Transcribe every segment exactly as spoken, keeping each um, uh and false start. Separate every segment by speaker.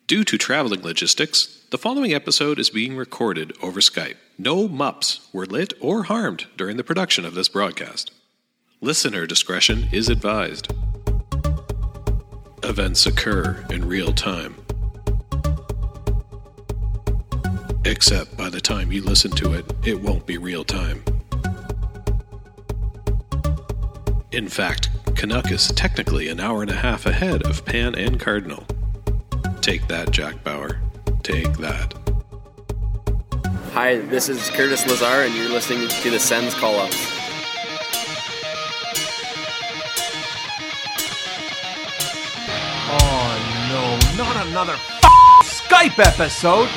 Speaker 1: Due to traveling logistics, the following episode is being recorded over Skype. No M U Ps were lit or harmed during the production of this broadcast. Listener discretion is advised. Events occur in real time. Except by the time you listen to it, it won't be real time. In fact, Canuck is technically an hour and a half ahead of Pan and Cardinal. Take that, Jack Bauer. Take that.
Speaker 2: Hi, this is Curtis Lazar, and you're listening to the Sens Call-Ups.
Speaker 3: Oh no, not another f***ing Skype episode!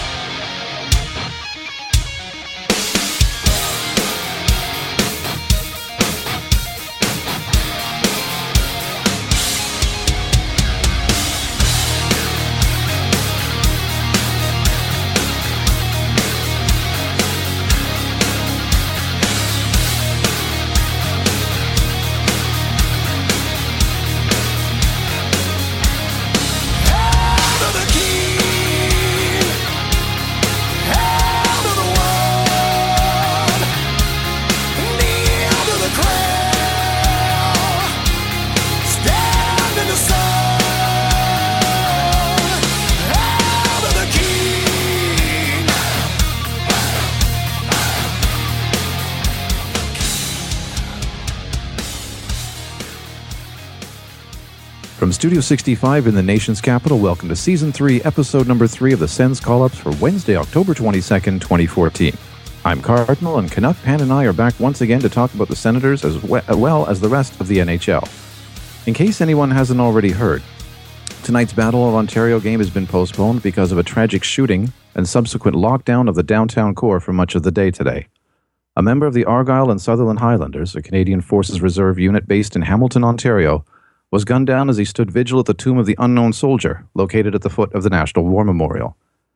Speaker 4: From Studio sixty-five in the nation's capital, welcome to Season three, Episode number three of the Sens Call-Ups for Wednesday, October twenty-second, twenty fourteen. I'm Cardinal, and Canuck, Pan, and I are back once again to talk about the Senators as well as the rest of the N H L. In case anyone hasn't already heard, tonight's Battle of Ontario game has been postponed because of a tragic shooting and subsequent lockdown of the downtown core for much of the day today. A member of the Argyle and Sutherland Highlanders, a Canadian Forces Reserve unit based in Hamilton, Ontario, was gunned down as he stood vigil at the tomb of the unknown soldier, located at the foot of the National War Memorial.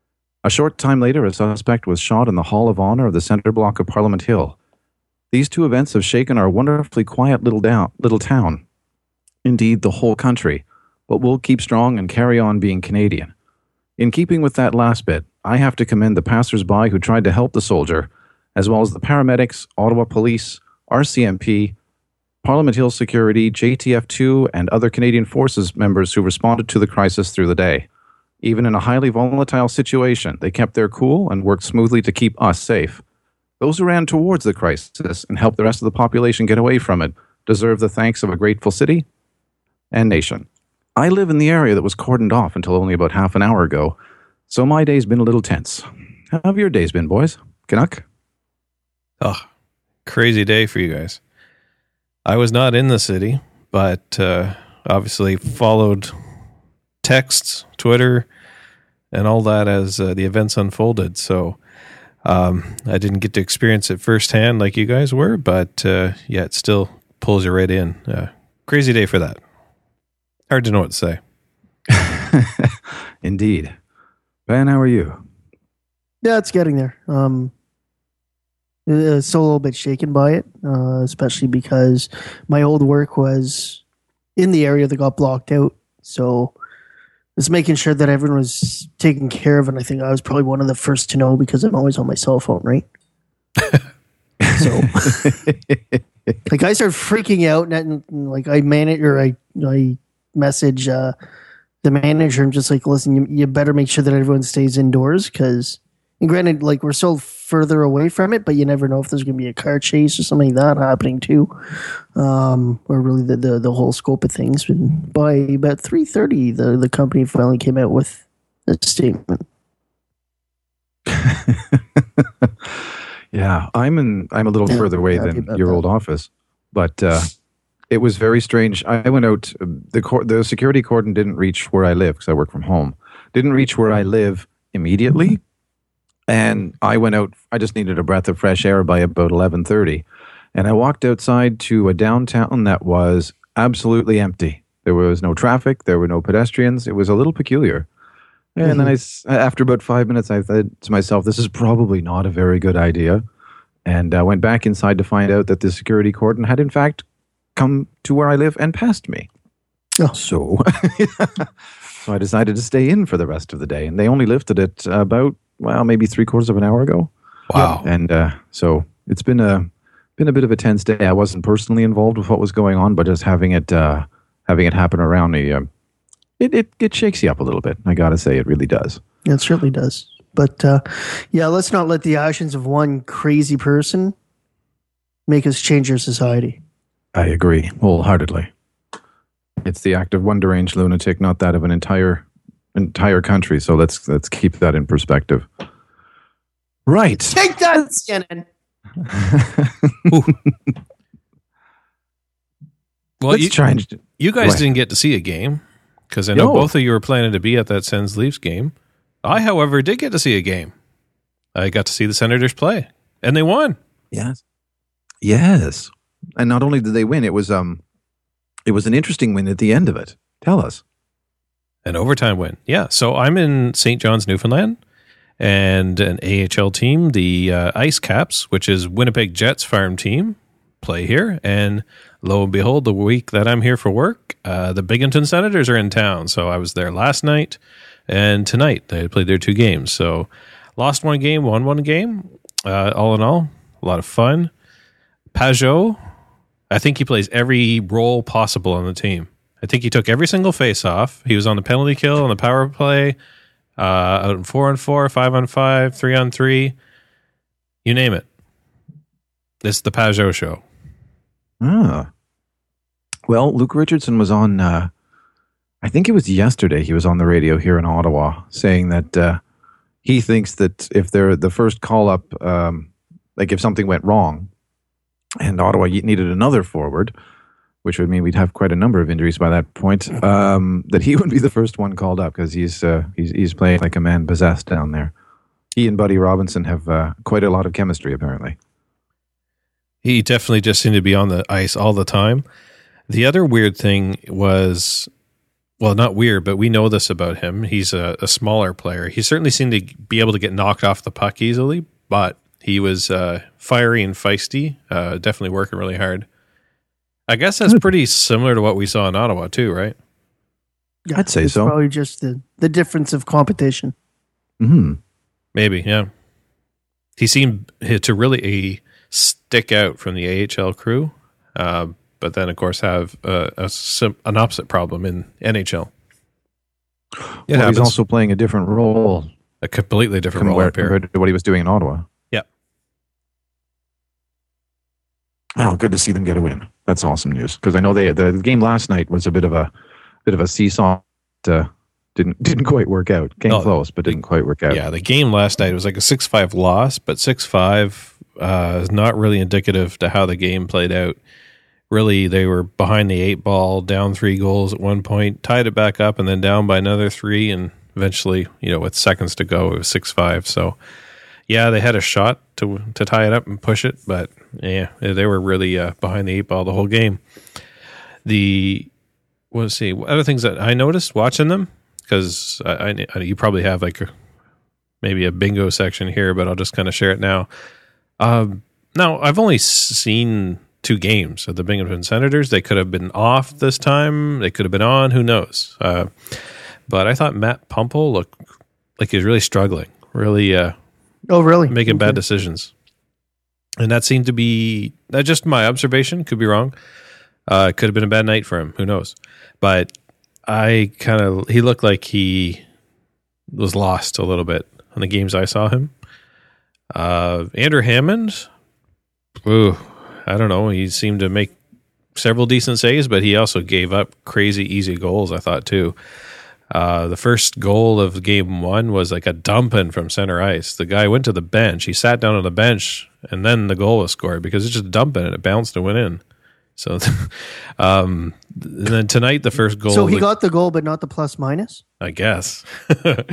Speaker 4: A short time later, a suspect was shot in the Hall of Honor of the Centre Block of Parliament Hill. These two events have shaken our wonderfully quiet little, down, little town. Indeed, the whole country. But we'll keep strong and carry on being Canadian. In keeping with that last bit, I have to commend the passers-by who tried to help the soldier, as well as the paramedics, Ottawa Police, R C M P, Parliament Hill Security, J T F two, and other Canadian Forces members who responded to the crisis through the day. Even in a highly volatile situation, they kept their cool and worked smoothly to keep us safe. Those who ran towards the crisis and helped the rest of the population get away from it deserve the thanks of a grateful city and nation. I live in the area that was cordoned off until only about half an hour ago, so my day's been a little tense. How have your days been, boys? Canuck?
Speaker 5: Oh, crazy day for you guys. I was not in the city, but uh, obviously followed texts, Twitter, and all that as uh, the events unfolded. So um, I didn't get to experience it firsthand like you guys were, but uh, yeah, it still pulls you right in. Uh, crazy day for that. Hard to know what to say.
Speaker 4: Indeed. Ben, how are you?
Speaker 6: Yeah, it's getting there. Um, Uh, still a little bit shaken by it, uh, especially because my old work was in the area that got blocked out. So just making sure that everyone was taken care of. And I think I was probably one of the first to know because I'm always on my cell phone, right? So like I started freaking out and, and like I manage or I, I message uh, the manager. I'm just like, listen, you, you better make sure that everyone stays indoors because, and granted, like we're so further away from it, but you never know if there's going to be a car chase or something like that happening too, um, or really the, the the whole scope of things. And by about three thirty, the the company finally came out with a statement.
Speaker 4: Yeah, I'm in. I'm a little
Speaker 6: Yeah,
Speaker 4: further away
Speaker 6: happy
Speaker 4: than
Speaker 6: about
Speaker 4: your
Speaker 6: that.
Speaker 4: old office, but uh, it was very strange. I went out. the cor- The security cordon didn't reach where I live because I work from home. Didn't reach where I live immediately. And I went out, I just needed a breath of fresh air by about eleven thirty. And I walked outside to a downtown that was absolutely empty. There was no traffic. There were no pedestrians. It was a little peculiar. And mm-hmm. then I, s- after about five minutes, I thought to myself, this is probably not a very good idea. And I went back inside to find out that the security cordon had, in fact, come to where I live and passed me.
Speaker 6: Oh.
Speaker 4: So, So I decided to stay in for the rest of the day, and they only lifted it about, well, maybe three quarters of an hour ago.
Speaker 5: Wow.
Speaker 4: And uh, so it's been a been a bit of a tense day. I wasn't personally involved with what was going on, but just having it uh, having it happen around me, um, it, it it shakes you up a little bit. I got to say, it really does.
Speaker 6: It certainly does. But uh, yeah, let's not let the actions of one crazy person make us change our society.
Speaker 4: I agree wholeheartedly. It's the act of one deranged lunatic, not that of an entire entire country. So let's let's keep that in perspective. Right.
Speaker 6: Take that, C N N.
Speaker 5: Well,
Speaker 4: let's
Speaker 5: you,
Speaker 4: try and,
Speaker 5: you guys
Speaker 4: Right.
Speaker 5: didn't get to see a game because I know
Speaker 4: No.
Speaker 5: both of you were planning to be at that Sens Leafs game. I, however, did get to see a game. I got to see the Senators play, and they won.
Speaker 4: Yes. Yes. And not only did they win, it was um it was an interesting win at the end of it. Tell us.
Speaker 5: An overtime win. Yeah. So I'm in Saint John's, Newfoundland, and an A H L team, the uh, Ice Caps, which is Winnipeg Jets farm team, play here. And lo and behold, the week that I'm here for work, uh, the Binghamton Senators are in town. So I was there last night and tonight. They played their two games. So lost one game, won one game. Uh, all in all, a lot of fun. Pajot, I think he plays every role possible on the team. I think he took every single face-off. He was on the penalty kill, on the power play, uh, out in four on four, five on five, three on three. You name it. This is the Pajot show.
Speaker 4: Ah. Well, Luke Richardson was on, uh, I think it was yesterday, he was on the radio here in Ottawa saying that uh, he thinks that if they're the first call-up, um, like if something went wrong and Ottawa needed another forward, which would mean we'd have quite a number of injuries by that point, um, that he would be the first one called up because he's, uh, he's he's playing like a man possessed down there. He and Buddy Robinson have uh, quite a lot of chemistry, apparently.
Speaker 5: He definitely just seemed to be on the ice all the time. The other weird thing was, well, not weird, but we know this about him. He's a, a smaller player. He certainly seemed to be able to get knocked off the puck easily, but he was uh, fiery and feisty, uh, definitely working really hard. I guess that's pretty similar to what we saw in Ottawa too, right?
Speaker 6: Yeah,
Speaker 4: I'd say
Speaker 6: it's
Speaker 4: so.
Speaker 6: Probably just the, the difference of competition.
Speaker 4: Hmm.
Speaker 5: Maybe, yeah. He seemed to really stick out from the A H L crew, uh, but then, of course, have uh, a, sim- an opposite problem in N H L. It
Speaker 4: Well, he's
Speaker 5: happens.
Speaker 4: also playing a different role
Speaker 5: A completely different role
Speaker 4: compared,
Speaker 5: up here.
Speaker 4: compared to what he was doing in Ottawa.
Speaker 5: Yeah.
Speaker 4: Oh, good to see them get a win. That's awesome news because I know they the, the game last night was a bit of a bit of a seesaw. Uh, didn't didn't quite work out. Came
Speaker 5: No,
Speaker 4: close, but didn't quite work out.
Speaker 5: Yeah, the game last night was like a six five loss, but six five uh, is not really indicative to how the game played out. Really, they were behind the eight ball, down three goals at one point, tied it back up, and then down by another three, and eventually, you know, with seconds to go, it was six five. So, yeah, they had a shot to to tie it up and push it, but yeah, they were really uh, behind the eight ball the whole game. The let's see, other things that I noticed watching them, because I, I, you probably have like a, maybe a bingo section here, but I'll just kind of share it now. Um, now, I've only seen two games of the Binghamton Senators. They could have been off this time. They could have been on. Who knows? Uh, but I thought Matt Pumple looked like he was really struggling, really uh,
Speaker 6: Oh, really?
Speaker 5: making
Speaker 6: Okay.
Speaker 5: bad decisions. And that seemed to be that's just my observation. Could be wrong. Uh, it could have been a bad night for him. Who knows? But I kind of he looked like he was lost a little bit on the games I saw him. Uh, Andrew Hammond, ooh, I don't know. He seemed to make several decent saves, but he also gave up crazy easy goals, I thought, too. Uh, the first goal of game one was like a dumping from center ice. The guy went to the bench. He sat down on the bench, and then the goal was scored because it's just dumping, and it bounced and went in. So, um, and then tonight, the first goal.
Speaker 6: So he
Speaker 5: the,
Speaker 6: got the goal, but not the plus minus?
Speaker 5: I guess. And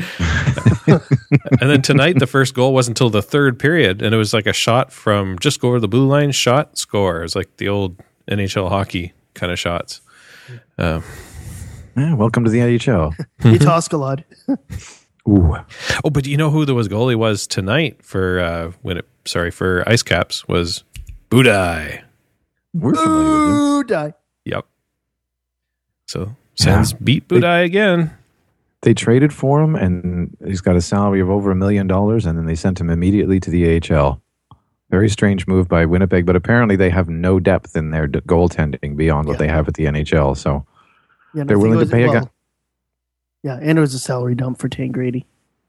Speaker 5: then tonight, the first goal wasn't until the third period, and it was like a shot from just go over the blue line, shot, score. It was like the old N H L hockey kind of shots. Um,
Speaker 4: Yeah, welcome to the N H L.
Speaker 6: Itaskalad.
Speaker 4: Ooh.
Speaker 5: oh, but you know who the was goalie was tonight for uh, when it sorry for Ice Caps was Budai.
Speaker 4: We're familiar with him.
Speaker 6: Ooh, die.
Speaker 5: Yep. So Sens beat Budai again.
Speaker 4: they traded for him, and he's got a salary of over a million dollars, and then they sent him immediately to the A H L. Very strange move by Winnipeg, but apparently they have no depth in their d- goaltending beyond what
Speaker 6: Yeah.
Speaker 4: they have at the N H L. So
Speaker 6: Yeah, and I
Speaker 4: they're
Speaker 6: think
Speaker 4: willing
Speaker 6: it was-
Speaker 4: to pay a
Speaker 6: well,
Speaker 4: guy.
Speaker 6: Yeah, and it was a salary dump for Tangrady.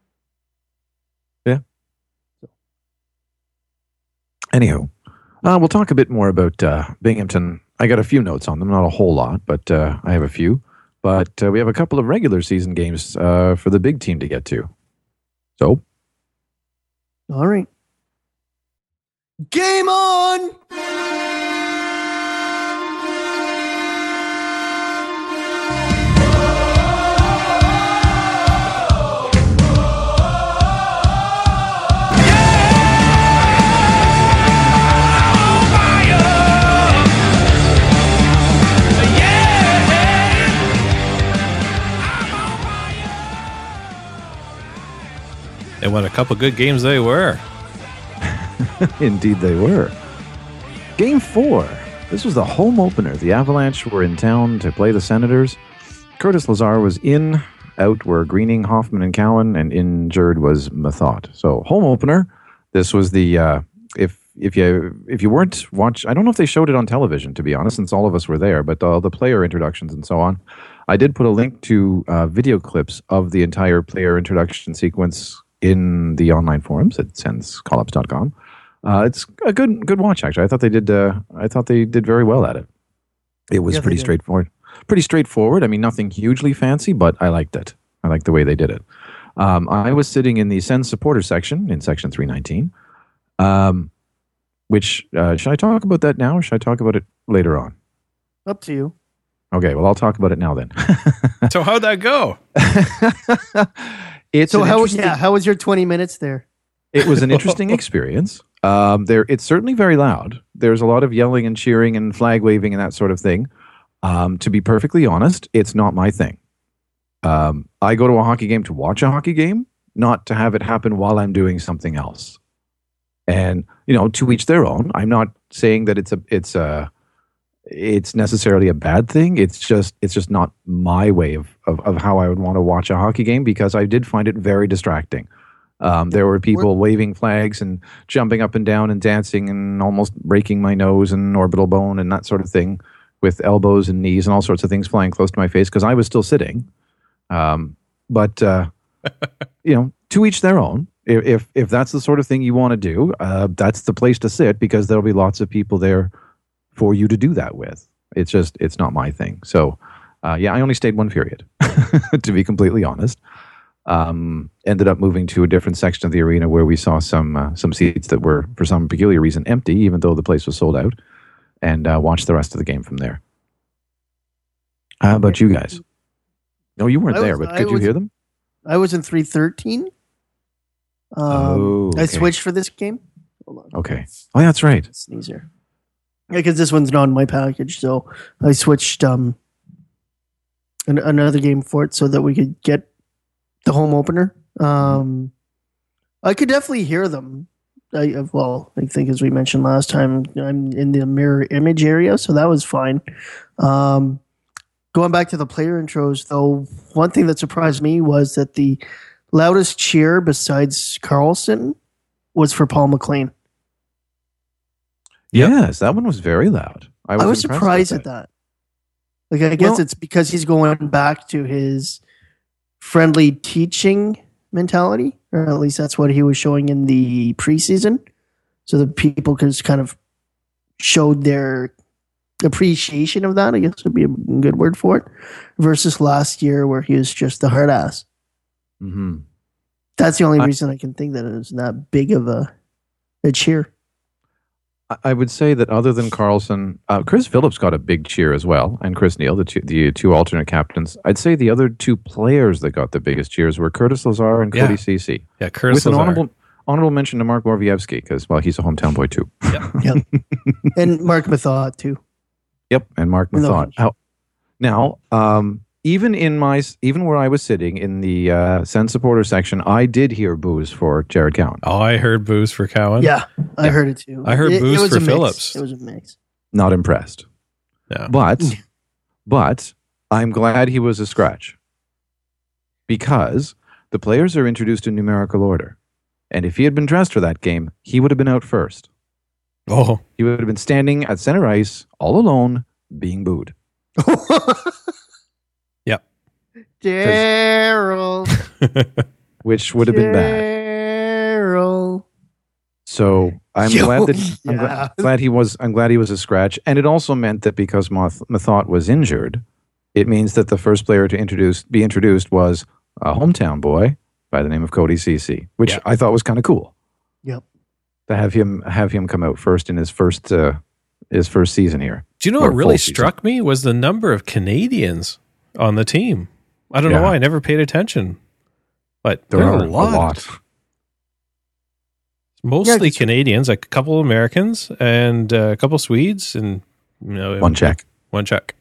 Speaker 4: Anywho, uh, we'll talk a bit more about uh, Binghamton. I got a few notes on them, not a whole lot, but uh, I have a few. But uh, we have a couple of regular season games uh, for the big team to get to. So,
Speaker 6: All right. Game on!
Speaker 5: And what a couple good games they were.
Speaker 4: indeed they were. Game four. This was the home opener. The Avalanche were in town to play the Senators. Curtis Lazar was in. Out were Greening, Hoffman, and Cowan, and injured was Mathot. So home opener. This was the uh, if if you if you weren't watch. I don't know if they showed it on television, to be honest, since all of us were there. But all the player introductions and so on. I did put a link to uh, video clips of the entire player introduction sequence in the online forums at sens call ups dot com. Uh, it's a good good watch, actually. I thought they did. Uh, I thought they did very well at it. It was
Speaker 6: Yeah, they
Speaker 4: pretty
Speaker 6: did.
Speaker 4: straightforward. Pretty straightforward. I mean, nothing hugely fancy, but I liked it. I liked the way they did it. Um, I was sitting in the Sens supporter section in section three nineteen. Um, which uh, should I talk about that now, or should I talk about it later on?
Speaker 6: Up to you.
Speaker 4: Okay, well, I'll talk about it now then.
Speaker 5: So how'd that go?
Speaker 4: It's
Speaker 6: So
Speaker 4: an
Speaker 6: how was
Speaker 4: interesting-
Speaker 6: yeah? How was your twenty minutes there?
Speaker 4: It was an interesting experience. Um, there, it's certainly very loud. There's a lot of yelling and cheering and flag waving and that sort of thing. Um, to be perfectly honest, it's not my thing. Um, I go to a hockey game to watch a hockey game, not to have it happen while I'm doing something else. And you know, to each their own. I'm not saying that it's a, it's a, it's necessarily a bad thing. It's just, it's just not my way of of, of how I would want to watch a hockey game, because I did find it very distracting. Um, there were people waving flags and jumping up and down and dancing and almost breaking my nose and orbital bone and that sort of thing, with elbows and knees and all sorts of things flying close to my face because I was still sitting. Um, but, uh, you know, to each their own. If, if if that's the sort of thing you want to do, uh, that's the place to sit, because there'll be lots of people there for you to do that with. It's just, it's not my thing. So, uh, yeah, I only stayed one period, to be completely honest. Um, ended up moving to a different section of the arena where we saw some uh, some seats that were, for some peculiar reason, empty, even though the place was sold out, and uh, watched the rest of the game from there. How about you guys? No, you weren't
Speaker 6: I
Speaker 4: there,
Speaker 6: was-
Speaker 4: but
Speaker 6: I
Speaker 4: could you
Speaker 6: was-
Speaker 4: hear them?
Speaker 6: I was in three thirteen. Um,
Speaker 4: Oh,
Speaker 6: I
Speaker 4: okay.
Speaker 6: switched for this game. Hold on.
Speaker 4: Okay. Oh, that's right.
Speaker 6: Sneeze here. Yeah, because this one's not in my package, so I switched um an, another game for it so that we could get the home opener. Um, I could definitely hear them. I uh, well, I think as we mentioned last time, I'm in the mirror image area, so that was fine. Um, going back to the player intros, though, one thing that surprised me was that the loudest cheer besides Carlson was for Paul McLean.
Speaker 5: Yep.
Speaker 4: Yes, that one was very loud. I was,
Speaker 6: I was
Speaker 4: impressed
Speaker 6: surprised
Speaker 4: with
Speaker 6: at that. Like, I guess
Speaker 4: Well-
Speaker 6: it's because he's going back to his friendly teaching mentality, or at least that's what he was showing in the preseason. So the people could just kind of showed their appreciation of that, I guess would be a good word for it, versus last year where he was just the hard ass.
Speaker 4: hmm
Speaker 6: That's the only
Speaker 4: I-
Speaker 6: reason I can think that it was that big of a, a cheer.
Speaker 4: I- I would say that other than Carlson, uh, Chris Phillips got a big cheer as well, and Chris Neal, the two, the two alternate captains. I'd say the other two players that got the biggest cheers were Curtis Lazar and Cody
Speaker 5: Yeah.
Speaker 4: Ceci.
Speaker 5: Yeah, Curtis
Speaker 4: With an
Speaker 5: Lazar.
Speaker 4: honorable honorable mention to Mark Vorvievsky, because, well, he's a hometown boy too.
Speaker 6: And Mark Mathot, too.
Speaker 4: Yep, and Mark
Speaker 6: No.
Speaker 4: Mathot. How, now, um, even in my even where I was sitting in the uh, Sens supporter section, I did hear boos for Jared Cowan.
Speaker 5: Oh, I heard boos for Cowan.
Speaker 6: Yeah, I heard it too.
Speaker 5: I heard
Speaker 6: it,
Speaker 5: boos
Speaker 6: it was
Speaker 5: for
Speaker 6: a mix.
Speaker 5: Phillips.
Speaker 6: It was a mix.
Speaker 4: Not impressed,
Speaker 5: Yeah.
Speaker 4: but but I'm glad he was a scratch. because the players are introduced in numerical order. And if he had been dressed for that game, he would have been out first.
Speaker 5: Oh,
Speaker 4: He would have been standing at center ice, all alone, being booed.
Speaker 5: yep.
Speaker 6: Daryl.
Speaker 4: Which would have been bad.
Speaker 6: Daryl.
Speaker 4: So I'm
Speaker 6: Yo,
Speaker 4: glad that I'm gla-
Speaker 6: yeah.
Speaker 4: glad he was. I'm glad he was a scratch, and it also meant that because Moth, Mathot was injured, it means that the first player to introduce be introduced was a hometown boy by the name of Cody Ceci, which
Speaker 5: Yeah.
Speaker 4: I thought was kind of cool
Speaker 6: Yep.
Speaker 4: to have him have him come out first in his first uh, his first season here.
Speaker 5: Do you know
Speaker 4: Or
Speaker 5: what really
Speaker 4: full season.
Speaker 5: struck me was the number of Canadians on the team. I don't
Speaker 4: Yeah.
Speaker 5: know why I never paid attention, but
Speaker 4: There
Speaker 5: there,
Speaker 4: are
Speaker 5: are a lot. Mostly
Speaker 6: Yeah, 'cause-
Speaker 5: Canadians, like a couple Americans and uh, a couple Swedes, and you know,
Speaker 4: One check.
Speaker 5: one check,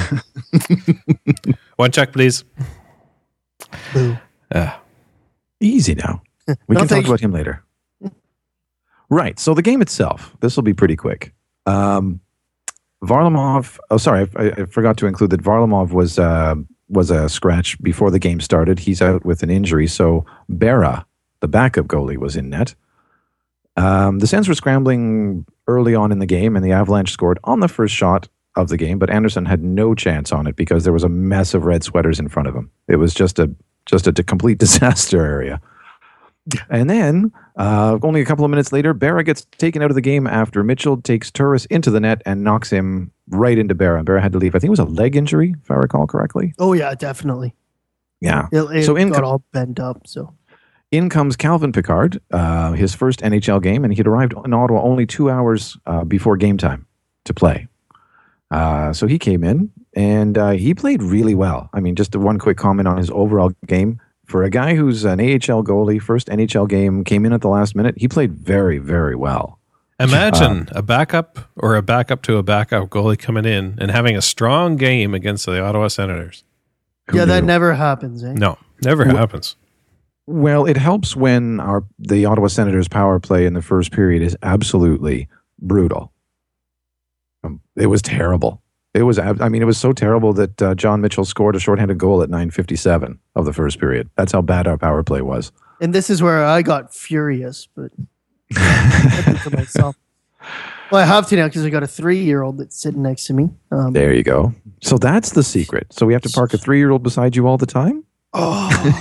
Speaker 5: one check, please.
Speaker 6: Boo.
Speaker 5: Uh,
Speaker 4: Easy now. We
Speaker 6: No,
Speaker 4: can talk
Speaker 6: thank you.
Speaker 4: about him later. Right. So the game itself, this will be pretty quick. Um, Varlamov. Oh, sorry, I, I forgot to include that Varlamov was uh, was a scratch before the game started. He's out with an injury. So Berra, the backup goalie, was in net. Um, the Sens were scrambling early on in the game, and the Avalanche scored on the first shot of the game. But Anderson had no chance on it because there was a mess of red sweaters in front of him. It was just a just a d- complete disaster area. And then, uh, only a couple of minutes later, Berra gets taken out of the game after Mitchell takes Turris into the net and knocks him right into Berra. Berra had to leave. I think it was a leg injury, if I recall correctly.
Speaker 6: Oh yeah, definitely.
Speaker 4: Yeah.
Speaker 6: It, it
Speaker 4: So in
Speaker 6: got
Speaker 4: com-
Speaker 6: all bent up. So
Speaker 4: In comes Calvin Pickard, uh, his first N H L game, and he'd arrived in Ottawa only two hours uh, before game time to play. Uh, so he came in, and uh, he played really well. I mean, just one quick comment on his overall game. For a guy who's an A H L goalie, first N H L game, came in at the last minute, he played very, very well.
Speaker 5: imagine a backup or a backup to a backup goalie coming in and having a strong game against the Ottawa Senators.
Speaker 4: Who
Speaker 6: yeah, that
Speaker 4: knew?
Speaker 6: never happens. Eh?
Speaker 5: No, never
Speaker 4: Wh-
Speaker 5: happens.
Speaker 4: Well, it helps when our the Ottawa Senators power play in the first period is absolutely brutal. Um, it was terrible. It was, ab- I mean, it was so terrible that uh, John Mitchell scored a shorthanded goal at nine fifty-seven of the first period. That's how bad our power play was.
Speaker 6: And this is where I got furious, but I kept it to myself. Well, I have to now because I got a three-year-old that's sitting next to me. Um,
Speaker 4: There you go. So that's the secret. So we have to park a three-year-old beside you all the time?
Speaker 6: Oh,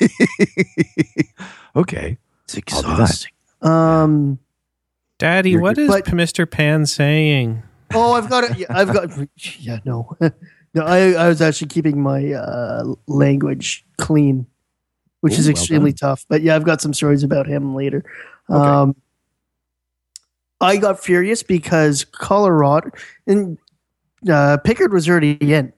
Speaker 4: Okay.
Speaker 6: it's
Speaker 4: I'll do that.
Speaker 6: exhausting. Um.
Speaker 5: Daddy,
Speaker 4: You're-
Speaker 5: what is
Speaker 6: but-
Speaker 5: Mister Pan saying?
Speaker 6: Oh, I've got it. Yeah, I've got. Yeah, no, no. I, I was actually keeping my uh, language clean, which
Speaker 4: Ooh,
Speaker 6: is
Speaker 4: well
Speaker 6: extremely
Speaker 4: done.
Speaker 6: tough. But yeah, I've got some stories about him later.
Speaker 4: Okay.
Speaker 6: Um, I got furious because Colorado and uh, Pickard was already in.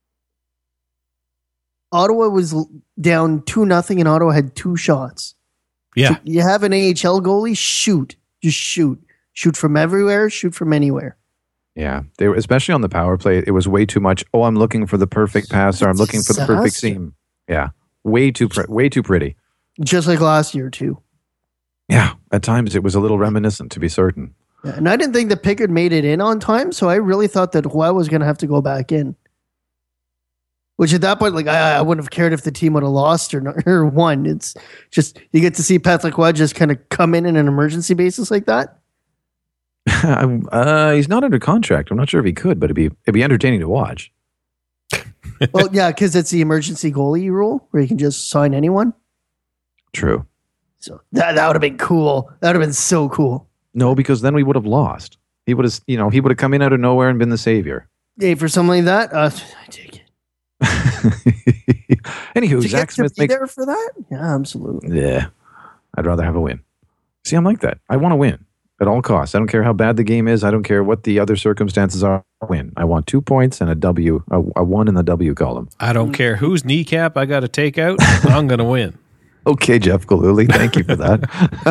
Speaker 6: Ottawa was l- down two nothing, and Ottawa had two shots.
Speaker 5: Yeah,
Speaker 6: You have an A H L goalie, shoot, just shoot, shoot from everywhere, shoot from anywhere.
Speaker 4: Yeah. They were, especially on the power play, it was way too much. Oh, I'm looking for the perfect pass, or I'm looking for the perfect
Speaker 6: Disaster.
Speaker 4: seam. Yeah. Way too, pre- way too pretty.
Speaker 6: Just like last year too.
Speaker 4: Yeah. At times it was a little reminiscent, to be certain.
Speaker 6: Yeah, and I didn't think that Pickard made it in on time, so I really thought that Roy was going to have to go back in. Which at that point, like I, I wouldn't have cared if the team would have lost or not, or won. It's just you get to see Patrick Roy just kind of come in in an emergency basis like that.
Speaker 4: uh, he's not under contract. I'm not sure if he could, but it'd be it'd be entertaining to watch.
Speaker 6: Well, yeah, because it's the emergency goalie rule where you can just sign anyone.
Speaker 4: True.
Speaker 6: So that that would have been cool. That would have been so cool.
Speaker 4: No, because then we would have lost. He would have, you know, he would have come in out of nowhere and been the savior.
Speaker 6: Hey, for something like that, uh, I take it.
Speaker 4: Anywho,
Speaker 6: To
Speaker 4: Zach
Speaker 6: get to
Speaker 4: Smith
Speaker 6: be
Speaker 4: makes.
Speaker 6: there for that, yeah, absolutely.
Speaker 4: Yeah, I'd rather have a win. See, I'm like that. I want to win at all costs. I don't care how bad the game is. I don't care what the other circumstances are. I win. I want two points and a W, a, a one in the W column.
Speaker 5: I don't care whose kneecap I got to take out. I'm going to win.
Speaker 4: Okay, Jeff Galooly, thank you for that.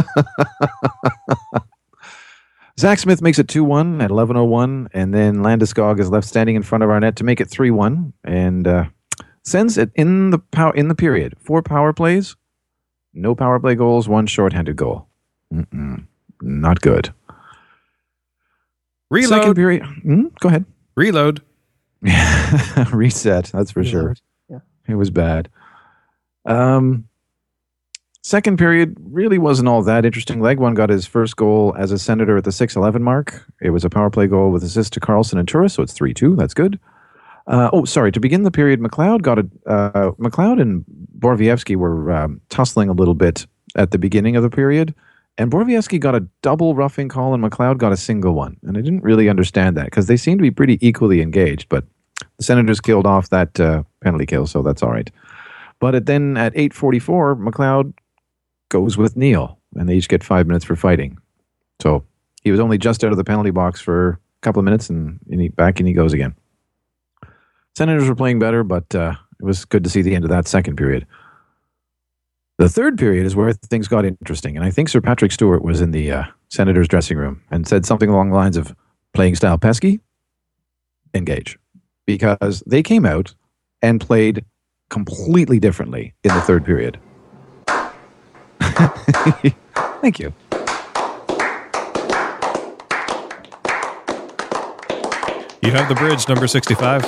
Speaker 4: Zach Smith makes it two one at eleven oh one, and then Landeskog is left standing in front of our net to make it three one, and uh, sends it in the power in the period. Four power plays, no power play goals, one shorthanded goal. Mm-mm, not good. Second
Speaker 5: Reload.
Speaker 4: period. Hmm, go ahead.
Speaker 5: Reload.
Speaker 4: Reset. That's for sure.
Speaker 6: Yeah.
Speaker 4: It was bad. Um, second period really wasn't all that interesting. Legwon got his first goal as a Senator at the six eleven mark. It was a power play goal with assist to Carlson and Turris, so it's three two. That's good. Uh, oh, sorry. To begin the period, McLeod got a uh, McLeod and Borowiecki were um, tussling a little bit at the beginning of the period, and Borowiecki got a double roughing call, and McLeod got a single one. And I didn't really understand that because they seemed to be pretty equally engaged. But the Senators killed off that uh, penalty kill, so that's all right. But at, then at eight forty-four, McLeod goes with Neil, and they each get five minutes for fighting. So he was only just out of the penalty box for a couple of minutes, and, and he, back and he goes again. Senators were playing better, but uh, it was good to see the end of that second period. The third period is where things got interesting, and I think Sir Patrick Stewart was in the uh, Senators' dressing room and said something along the lines of, playing style pesky, engage. Because they came out and played completely differently in the third period. Thank you.
Speaker 5: You have the bridge, number sixty-five.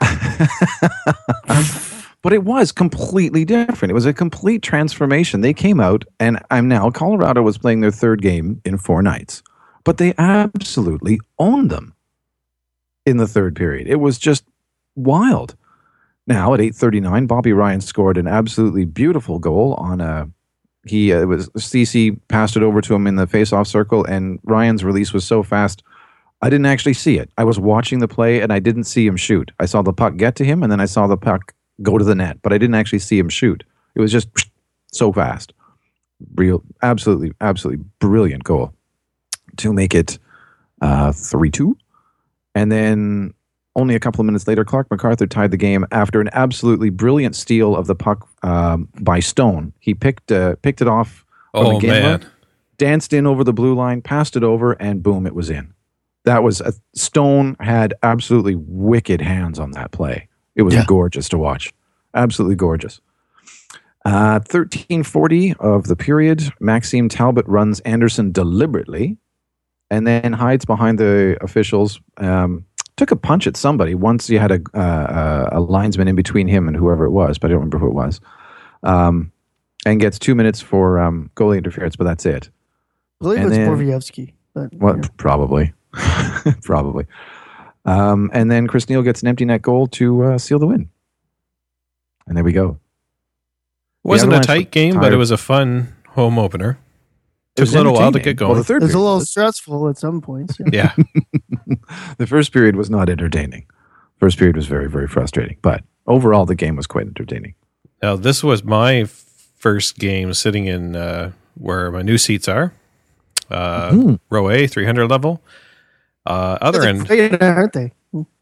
Speaker 4: But it was completely different. It was a complete transformation. They came out, and I'm now, Colorado was playing their third game in four nights. But they absolutely owned them in the third period. It was just wild. Now, at eight thirty-nine, Bobby Ryan scored an absolutely beautiful goal on a... He uh, was Cece passed it over to him in the face-off circle, and Ryan's release was so fast, I didn't actually see it. I was watching the play, and I didn't see him shoot. I saw the puck get to him, and then I saw the puck go to the net, but I didn't actually see him shoot. It was just so fast. Real, absolutely, absolutely brilliant goal to make it uh, three two. And then only a couple of minutes later, Clark MacArthur tied the game after an absolutely brilliant steal of the puck um, by Stone. He picked uh, picked it off from
Speaker 5: Oh,
Speaker 4: the game,
Speaker 5: man.
Speaker 4: danced in over the blue line, passed it over, and boom, it was in. That was a, Stone had absolutely wicked hands on that play. It was
Speaker 6: Yeah.
Speaker 4: gorgeous to watch. Absolutely gorgeous. Uh, thirteen forty of the period, Maxime Talbot runs Anderson deliberately and then hides behind the officials. Um, took a punch at somebody. Once he had a, uh, a linesman in between him and whoever it was, but I don't remember who it was. Um, and gets two minutes for um, goalie interference, but that's it.
Speaker 6: I believe
Speaker 4: And
Speaker 6: it's
Speaker 4: then-
Speaker 6: Borowiecki. But
Speaker 4: What?
Speaker 6: yeah.
Speaker 4: Probably. Probably. Um, and then Chris Neal gets an empty net goal to uh, seal the win. And there we go.
Speaker 5: It wasn't
Speaker 4: The
Speaker 5: a
Speaker 4: other line's
Speaker 5: tight game, but
Speaker 4: tired.
Speaker 5: it was a fun home opener.
Speaker 4: It
Speaker 5: Took
Speaker 4: was
Speaker 5: a little while to
Speaker 4: entertaining.
Speaker 5: get going.
Speaker 4: Well, the third
Speaker 6: It was a
Speaker 4: period
Speaker 6: little
Speaker 4: was-
Speaker 6: stressful at some points. Yeah.
Speaker 5: Yeah.
Speaker 4: the first period was not entertaining. First period was very, very frustrating. But overall, the game was quite entertaining.
Speaker 5: Now, this was my first game sitting in uh, where my new seats are. Uh,
Speaker 4: Mhm.
Speaker 5: Row A, three hundred level. Uh, other
Speaker 6: They're
Speaker 5: end,
Speaker 6: great, aren't they?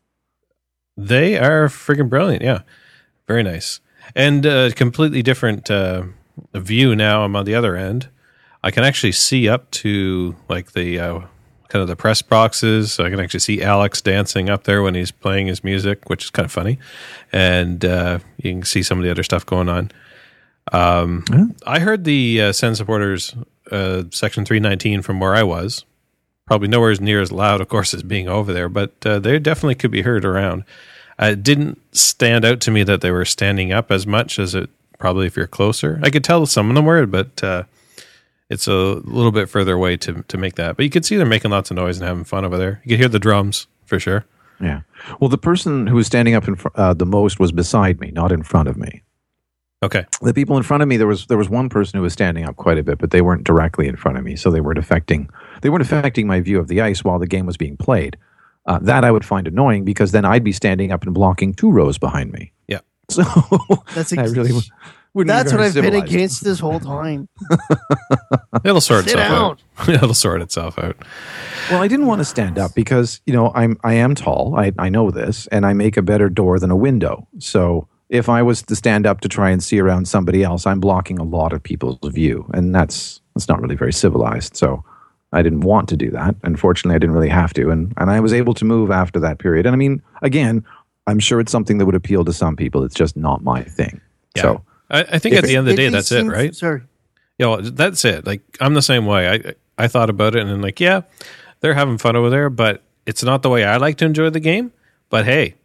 Speaker 5: they are freaking brilliant. Yeah. Very nice. And uh, completely different uh, view now. I'm on the other end. I can actually see up to like the uh, kind of the press boxes. So I can actually see Alex dancing up there when he's playing his music, which is kind of funny. And uh, you can see some of the other stuff going on. Um,
Speaker 4: Yeah.
Speaker 5: I heard the uh, Send supporters uh, section three nineteen from where I was. Probably nowhere as near as loud, of course, as being over there, but uh, they definitely could be heard around. Uh, it didn't stand out to me that they were standing up as much as it probably if you're closer. I could tell some of them were, but uh, it's a little bit further away to to make that. But you could see they're making lots of noise and having fun over there. You could hear the drums for sure.
Speaker 4: Yeah. Well, the person who was standing up in fr- uh, the most was beside me, not in front of me.
Speaker 5: Okay.
Speaker 4: The people in front of me, there was there was one person who was standing up quite a bit, but they weren't directly in front of me, so they weren't affecting they weren't affecting my view of the ice while the game was being played. Uh, that I would find annoying because then I'd be standing up and blocking two rows behind me.
Speaker 5: Yeah.
Speaker 4: So
Speaker 6: That's
Speaker 4: I
Speaker 6: ex-
Speaker 4: really w- wouldn't be
Speaker 6: That's what
Speaker 4: very
Speaker 6: I've been
Speaker 4: civilized.
Speaker 6: against this whole time.
Speaker 5: It'll sort
Speaker 6: Sit
Speaker 5: itself out. It'll sort itself out.
Speaker 4: Well, I didn't want to stand up because you know I'm I am tall. I I know this, and I make a better door than a window. So if I was to stand up to try and see around somebody else, I'm blocking a lot of people's view, and that's that's not really very civilized. So I didn't want to do that. Unfortunately, I didn't really have to, and and I was able to move after that period. And I mean, again, I'm sure it's something that would appeal to some people. It's just not my thing.
Speaker 5: Yeah.
Speaker 4: So
Speaker 5: I, I think
Speaker 4: If
Speaker 5: at the end of the day,
Speaker 6: It
Speaker 5: that's it,
Speaker 6: seems-
Speaker 5: right?
Speaker 6: Sorry.
Speaker 5: Yeah, well, that's it. Like I'm the same way. I I thought about it and then like, yeah, they're having fun over there, but it's not the way I like to enjoy the game. But hey,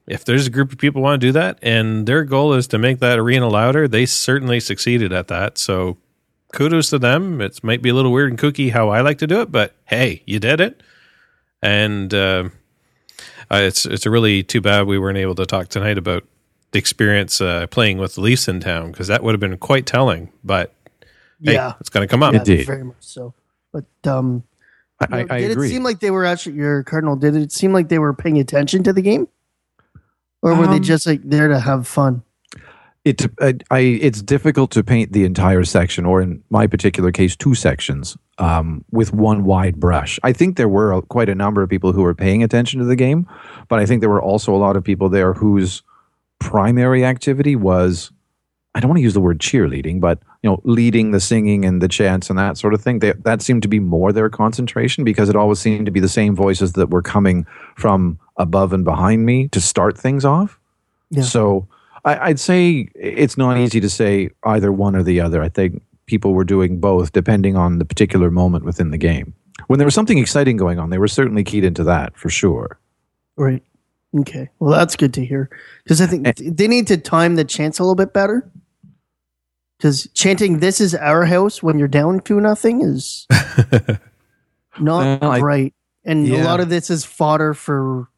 Speaker 5: if there's a group of people who want to do that and their goal is to make that arena louder, they certainly succeeded at that. So kudos to them. It might be a little weird and kooky how I like to do it, but hey, you did it. And uh, it's it's really too bad we weren't able to talk tonight about the experience uh, playing with the Leafs in town, because that would have been quite telling. But hey,
Speaker 6: Yeah.
Speaker 5: it's going to come up.
Speaker 6: Yeah,
Speaker 4: Indeed.
Speaker 6: very much so. But um,
Speaker 4: I,
Speaker 6: you know,
Speaker 4: I
Speaker 6: did
Speaker 4: agree.
Speaker 6: it seem like they were actually your Cardinal? Did it seem like they were paying attention to the game, or were they
Speaker 4: Um,
Speaker 6: just like there to have fun?
Speaker 4: It, I, I, it's difficult to paint the entire section, or in my particular case, two sections, um, with one wide brush. I think there were a, quite a number of people who were paying attention to the game, but I think there were also a lot of people there whose primary activity was, I don't want to use the word cheerleading, but you know, leading the singing and the chants and that sort of thing. They, that seemed to be more their concentration, because it always seemed to be the same voices that were coming from above and behind me to start things off.
Speaker 6: Yeah.
Speaker 4: So I, I'd say it's not easy to say either one or the other. I think people were doing both depending on the particular moment within the game. When there was something exciting going on, they were certainly keyed into that for sure.
Speaker 6: Right. Okay. Well, that's good to hear, because I think
Speaker 4: And-
Speaker 6: they need to time the chants a little bit better. Because chanting "This is our house" when you're down to nothing is not
Speaker 4: Well, I-
Speaker 6: right, and a
Speaker 4: Yeah.
Speaker 6: lot of this is fodder for,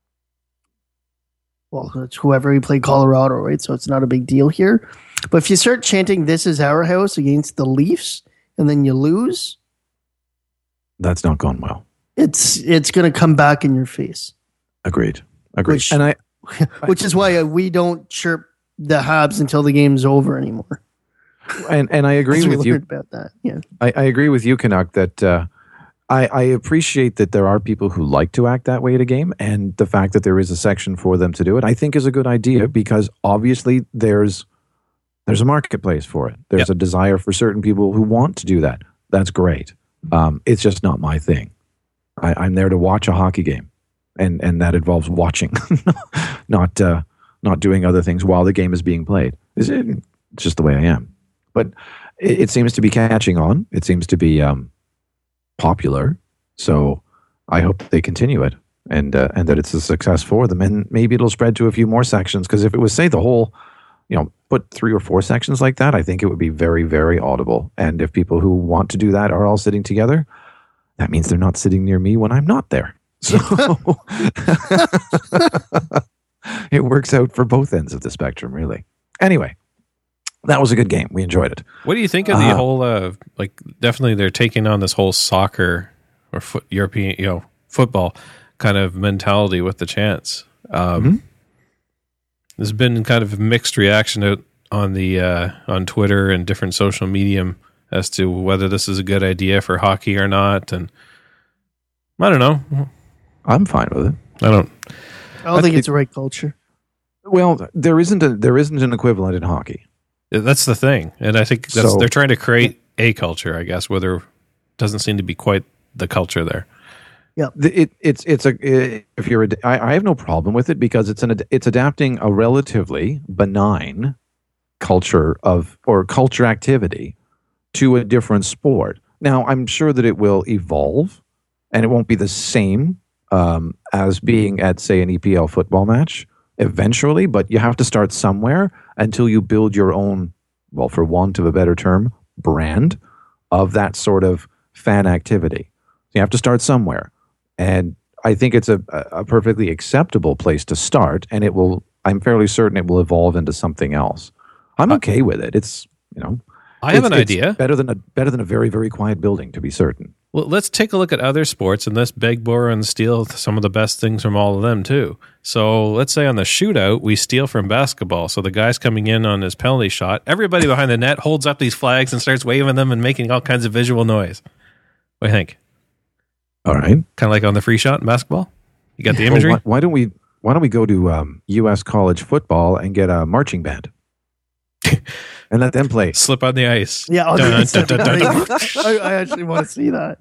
Speaker 6: well, it's whoever we play Colorado, right? So it's not a big deal here. But if you start chanting "This is our house" against the Leafs and then you lose,
Speaker 4: That's not gone well.
Speaker 6: it's it's going to come back in your face.
Speaker 4: Agreed. Agreed.
Speaker 6: Which-
Speaker 4: and I,
Speaker 6: Which is why uh, we don't chirp the Habs until the game's over anymore.
Speaker 4: and, and I agree
Speaker 6: Because we
Speaker 4: with you.
Speaker 6: learned about that. Yeah.
Speaker 4: I, I agree with you, Canuck, that uh, I, I appreciate that there are people who like to act that way at a game, and the fact that there is a section for them to do it, I think is a good idea, because obviously there's there's a marketplace for it. There's
Speaker 5: Yep.
Speaker 4: a desire for certain people who want to do that. That's great. Um, it's just not my thing. I, I'm there to watch a hockey game, and and that involves watching, not uh, not doing other things while the game is being played. It's, it's just the way I am. But it, it seems to be catching on. It seems to be um, popular. So I hope they continue it, and uh, and that it's a success for them. And maybe it'll spread to a few more sections. Because if it was, say, the whole, you know, put three or four sections like that, I think it would be very, very audible. And if people who want to do that are all sitting together, that means they're not sitting near me when I'm not there. So it works out for both ends of the spectrum, really. Anyway. That was a good game. We enjoyed it.
Speaker 5: What do you think of the
Speaker 4: Uh,
Speaker 5: whole, uh, like, definitely they're taking on this whole soccer or foot, European, you know, football kind of mentality with the chants. Um,
Speaker 4: Mhm.
Speaker 5: There's been kind of a mixed reaction out on the, uh, on Twitter and different social medium as to whether this is a good idea for hockey or not. And I don't know.
Speaker 4: I'm fine with it.
Speaker 5: I don't,
Speaker 6: I don't think it's the right culture.
Speaker 4: Well, there isn't a there isn't an equivalent in hockey.
Speaker 5: that's the thing. And I think that's,
Speaker 4: So-
Speaker 5: they're trying to create a culture, I guess, where there doesn't seem to be quite the culture there.
Speaker 4: The- It, it's it's a if you're a, I, I have no problem with it, because it's an ad- it's adapting a relatively benign culture of or culture activity to a different sport. Now, I'm sure that it will evolve, and it won't be the same um, as being at, say, an E P L football match eventually. But you have to start somewhere until you build your own, well, for want of a better term, brand of that sort of fan activity. You have to start somewhere. And I think it's a, a perfectly acceptable place to start, and it will, I'm fairly certain it will evolve into something else. I'm okay with it. It's, you know,
Speaker 5: I have
Speaker 4: it's-
Speaker 5: an
Speaker 4: it's
Speaker 5: idea.
Speaker 4: Better than a better than a very, very quiet building, to be certain.
Speaker 5: Well, let's take a look at other sports, and let's beg, borrow, and steal some of the best things from all of them, too. So let's say on the shootout, we steal from basketball. So the guy's coming in on his penalty shot. Everybody behind the net holds up these flags and starts waving them and making all kinds of visual noise. What do you think?
Speaker 4: All right.
Speaker 5: Kind of like on the free shot in basketball? You got the
Speaker 4: Well,
Speaker 5: imagery?
Speaker 4: why, why don't we why don't we go to um, U S college football and get a marching band and let them play?
Speaker 5: Slip on the ice.
Speaker 6: Yeah, I'll
Speaker 5: Dun,
Speaker 6: do
Speaker 5: dun, dun, dun, dun.
Speaker 6: I, I actually want to see that.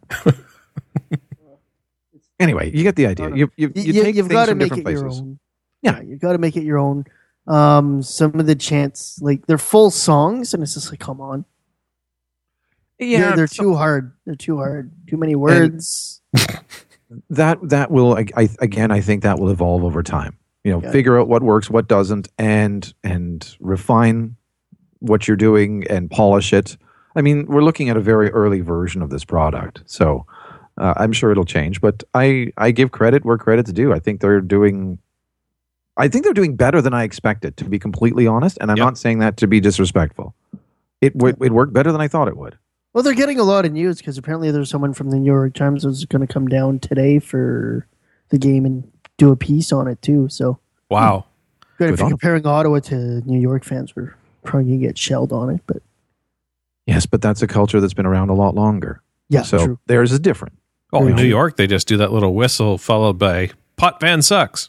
Speaker 4: Anyway, you get the idea. You you, you,
Speaker 6: You,
Speaker 4: take
Speaker 6: you've
Speaker 4: things
Speaker 6: got to
Speaker 4: from
Speaker 6: make
Speaker 4: different
Speaker 6: it your
Speaker 4: places.
Speaker 6: own.
Speaker 4: Yeah.
Speaker 6: you've got to make it your own. Um, some of the chants, like they're full songs, and it's just like, come on.
Speaker 4: Yeah,
Speaker 6: they're, they're too hard. They're too hard. Too many words.
Speaker 4: that that will I, I again I think that will evolve over time. You know,
Speaker 6: Yeah.
Speaker 4: figure out what works, what doesn't, and and refine what you're doing and polish it. I mean, we're looking at a very early version of this product, so uh, I'm sure it'll change. But I I give credit where credit's due. I think they're doing. I think they're doing better than I expected, to be completely honest. And I'm
Speaker 5: Yep.
Speaker 4: not saying that to be disrespectful. It w- it worked better than I thought it would.
Speaker 6: Well, they're getting a lot of news because apparently there's someone from the New York Times who's going to come down today for the game and do a piece on it too. So,
Speaker 5: Wow.
Speaker 6: good.
Speaker 4: Good
Speaker 6: If you're
Speaker 4: on 'em.
Speaker 6: comparing Ottawa to New York fans, we're probably going to get shelled on it. But
Speaker 4: Yes, but that's a culture that's been around a lot longer.
Speaker 6: yeah,
Speaker 4: so
Speaker 6: true.
Speaker 4: theirs is different.
Speaker 5: Oh, in
Speaker 6: Very
Speaker 5: New
Speaker 6: true.
Speaker 5: York, they just do that little whistle followed by pot van sucks.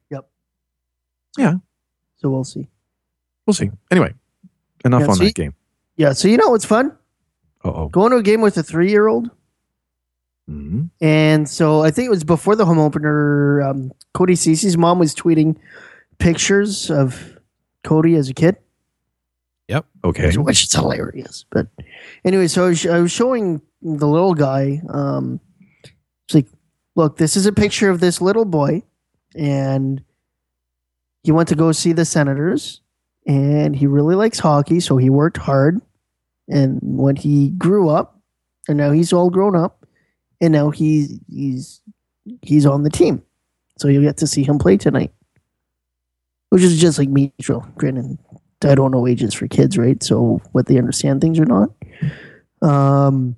Speaker 6: So we'll see.
Speaker 4: We'll see. Anyway, enough
Speaker 6: Yeah,
Speaker 4: on
Speaker 6: see-
Speaker 4: that game.
Speaker 6: Yeah. So you know what's fun?
Speaker 4: Uh-oh.
Speaker 6: Going to a game with a three-year-old.
Speaker 4: Mhm.
Speaker 6: And so I think it was before the home opener. Um, Cody Cece's mom was tweeting pictures of Cody as a kid,
Speaker 4: Okay.
Speaker 6: which is hilarious. But anyway, so I was, I was showing the little guy. Um, it's like, look, this is a picture of this little boy, and he went to go see the Senators, and he really likes hockey, so he worked hard. And when he grew up, and now he's all grown up, and now he's he's he's on the team, so you'll get to see him play tonight, which is just like me. Granted, I don't know ages for kids, right? So what they understand things or not. Um.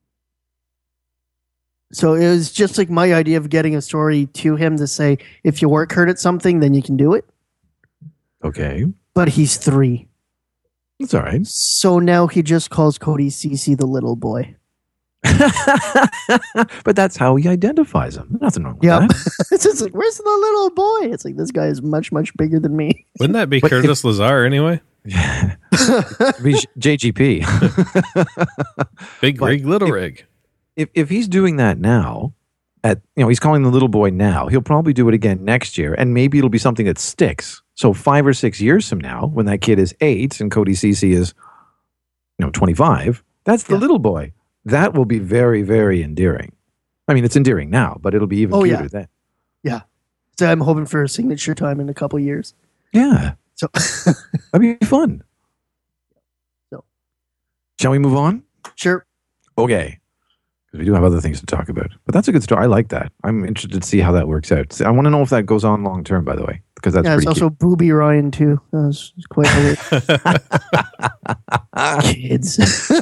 Speaker 6: So it was just like my idea of getting a story to him to say, if you work hard at something, then you can do it.
Speaker 4: Okay.
Speaker 6: But he's three.
Speaker 4: It's all right.
Speaker 6: So now he just calls Cody Cece the little boy.
Speaker 4: But that's how he identifies him. Nothing wrong with
Speaker 6: Yep.
Speaker 4: that.
Speaker 6: It's just like, where's the little boy? It's like, this guy is much, much bigger than me.
Speaker 5: Wouldn't that be
Speaker 4: But
Speaker 5: Curtis Lazar anyway?
Speaker 4: Be J G P.
Speaker 5: Big
Speaker 4: But
Speaker 5: rig, little
Speaker 4: if-
Speaker 5: rig.
Speaker 4: if if he's doing that now, at you know, he's calling the little boy now, he'll probably do it again next year, and maybe it'll be something that sticks. So five or six years from now, when that kid is eight and Cody Cece is, you know, twenty-five, that's the
Speaker 6: Yeah.
Speaker 4: little boy. That will be very, very endearing. I mean, it's endearing now, but it'll be even
Speaker 6: Oh,
Speaker 4: cuter
Speaker 6: yeah.
Speaker 4: then.
Speaker 6: So I'm hoping for a signature time in a couple years.
Speaker 4: Yeah,
Speaker 6: So
Speaker 4: that'd be fun.
Speaker 6: So.
Speaker 4: Shall we move on?
Speaker 6: sure.
Speaker 4: Okay. Because we do have other things to talk about. But that's a good story. I like that. I'm interested to see how that works out. I want to know if that goes on long term, by the way, because that's
Speaker 6: Yeah, it's
Speaker 4: pretty
Speaker 6: also Booby Ryan too. That was quite hilarious. Kids.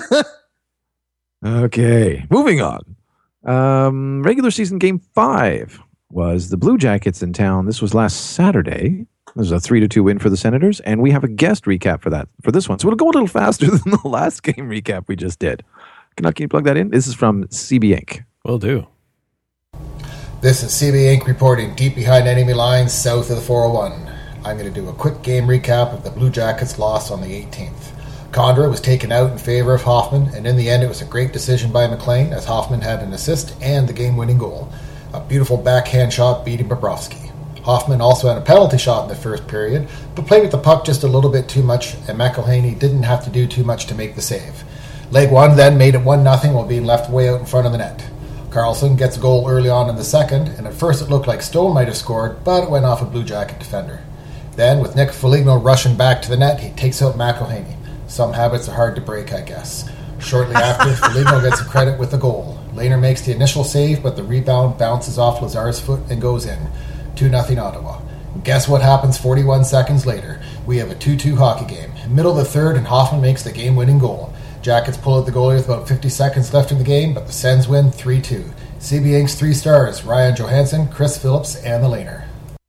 Speaker 4: Okay, moving on. Um, regular season game five was the Blue Jackets in town. This was last Saturday. This was a three to two win for the Senators, and we have a guest recap for that for this one. So it'll go a little faster than the last game recap we just did. Can I can you plug that in? This is from C B Inc.
Speaker 5: Will do.
Speaker 7: This is C B Inc reporting deep behind enemy lines south of the four oh one. I'm going to do a quick game recap of the Blue Jackets' loss on the eighteenth. Condra was taken out in favor of Hoffman, and in the end it was a great decision by McLean, as Hoffman had an assist and the game-winning goal. A beautiful backhand shot beating Bobrovsky. Hoffman also had a penalty shot in the first period, but played with the puck just a little bit too much, and McElhaney didn't have to do too much to make the save. Leg one then made it one nothing while being left way out in front of the net. Carlson gets a goal early on in the second, and at first it looked like Stone might have scored, but it went off a Blue Jacket defender. Then, with Nick Foligno rushing back to the net, he takes out McElhaney. Some habits are hard to break, I guess. Shortly after, Foligno gets a credit with a goal. Lehner makes the initial save, but the rebound bounces off Lazar's foot and goes in. two nothing Ottawa. Guess what happens forty-one seconds later? We have a two two hockey game. Middle of the third, and Hoffman makes the game-winning goal. Jackets pull out the goalie with about fifty seconds left in the game, but the Sens win three two. C B Incorporated's three stars, Ryan Johansson, Chris Phillips, and the Lehner.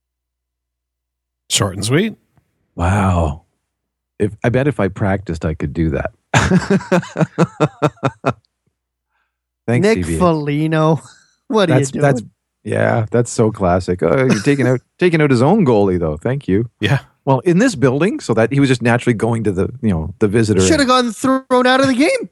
Speaker 5: Short and sweet.
Speaker 4: Wow. If I bet if I practiced, I could do that. Thanks,
Speaker 6: Nick
Speaker 4: C B A.
Speaker 6: Foligno. What are
Speaker 4: That's
Speaker 6: you doing?
Speaker 4: that's yeah, that's so classic. Oh, you're taking out taking out his own goalie though. Thank you.
Speaker 5: Yeah.
Speaker 4: Well, in this building, so that he was just naturally going to the you know the visitor.
Speaker 6: Should have gotten thrown out of the game.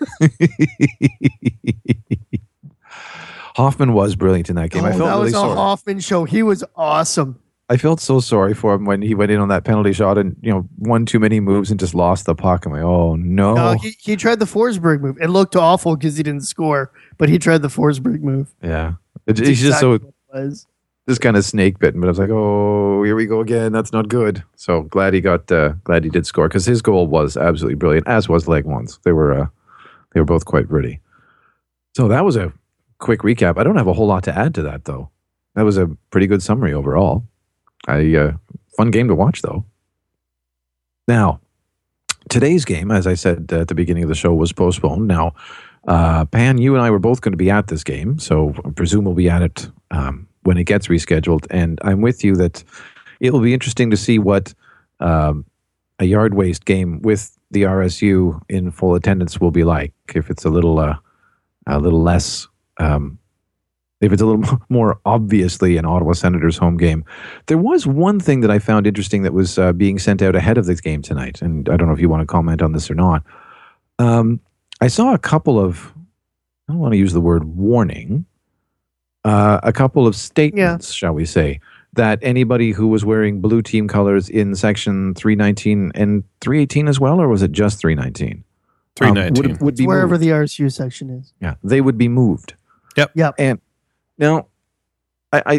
Speaker 4: Hoffman was brilliant in that game.
Speaker 6: Oh,
Speaker 4: I felt
Speaker 6: that
Speaker 4: really
Speaker 6: was a
Speaker 4: sorry.
Speaker 6: Hoffman show. He was awesome.
Speaker 4: I felt so sorry for him when he went in on that penalty shot and you know won too many moves and just lost the puck. I'm like, oh no.
Speaker 6: No, he, he tried the Forsberg move. It looked awful because he didn't score, but he tried the Forsberg move.
Speaker 4: yeah, It-
Speaker 6: It's
Speaker 4: he's just so
Speaker 6: exactly what it was.
Speaker 4: just kind of snake bitten. But I was like, oh, here we go again. That's not good. So glad he got, uh, glad he did score because his goal was absolutely brilliant, as was leg one's. They were, uh, they were both quite pretty. So that was a quick recap. I don't have a whole lot to add to that, though. That was a pretty good summary overall. I uh, fun game to watch, though. Now, today's game, as I said at the beginning of the show, was postponed. Now, uh, Pan, you and I were both going to be at this game, so I presume we'll be at it um, when it gets rescheduled. And I'm with you that it will be interesting to see what um, a yard waste game with the R S U in full attendance will be like. If it's a little, uh, a little less, um, if it's a little more obviously an Ottawa Senators home game. There was one thing that I found interesting that was uh, being sent out ahead of this game tonight, and I don't know if you want to comment on this or not. Um, I saw a couple of, I don't want to use the word warning, uh, a couple of statements, yeah. shall we say, that anybody who was wearing blue team colors in section three nineteen and three eighteen as well, or was it just three nineteen?
Speaker 5: three nineteen.
Speaker 6: Um, would, would be wherever moved. The R S U section is.
Speaker 4: Yeah, they would be moved.
Speaker 5: Yep.
Speaker 6: Yep.
Speaker 4: And now, I I,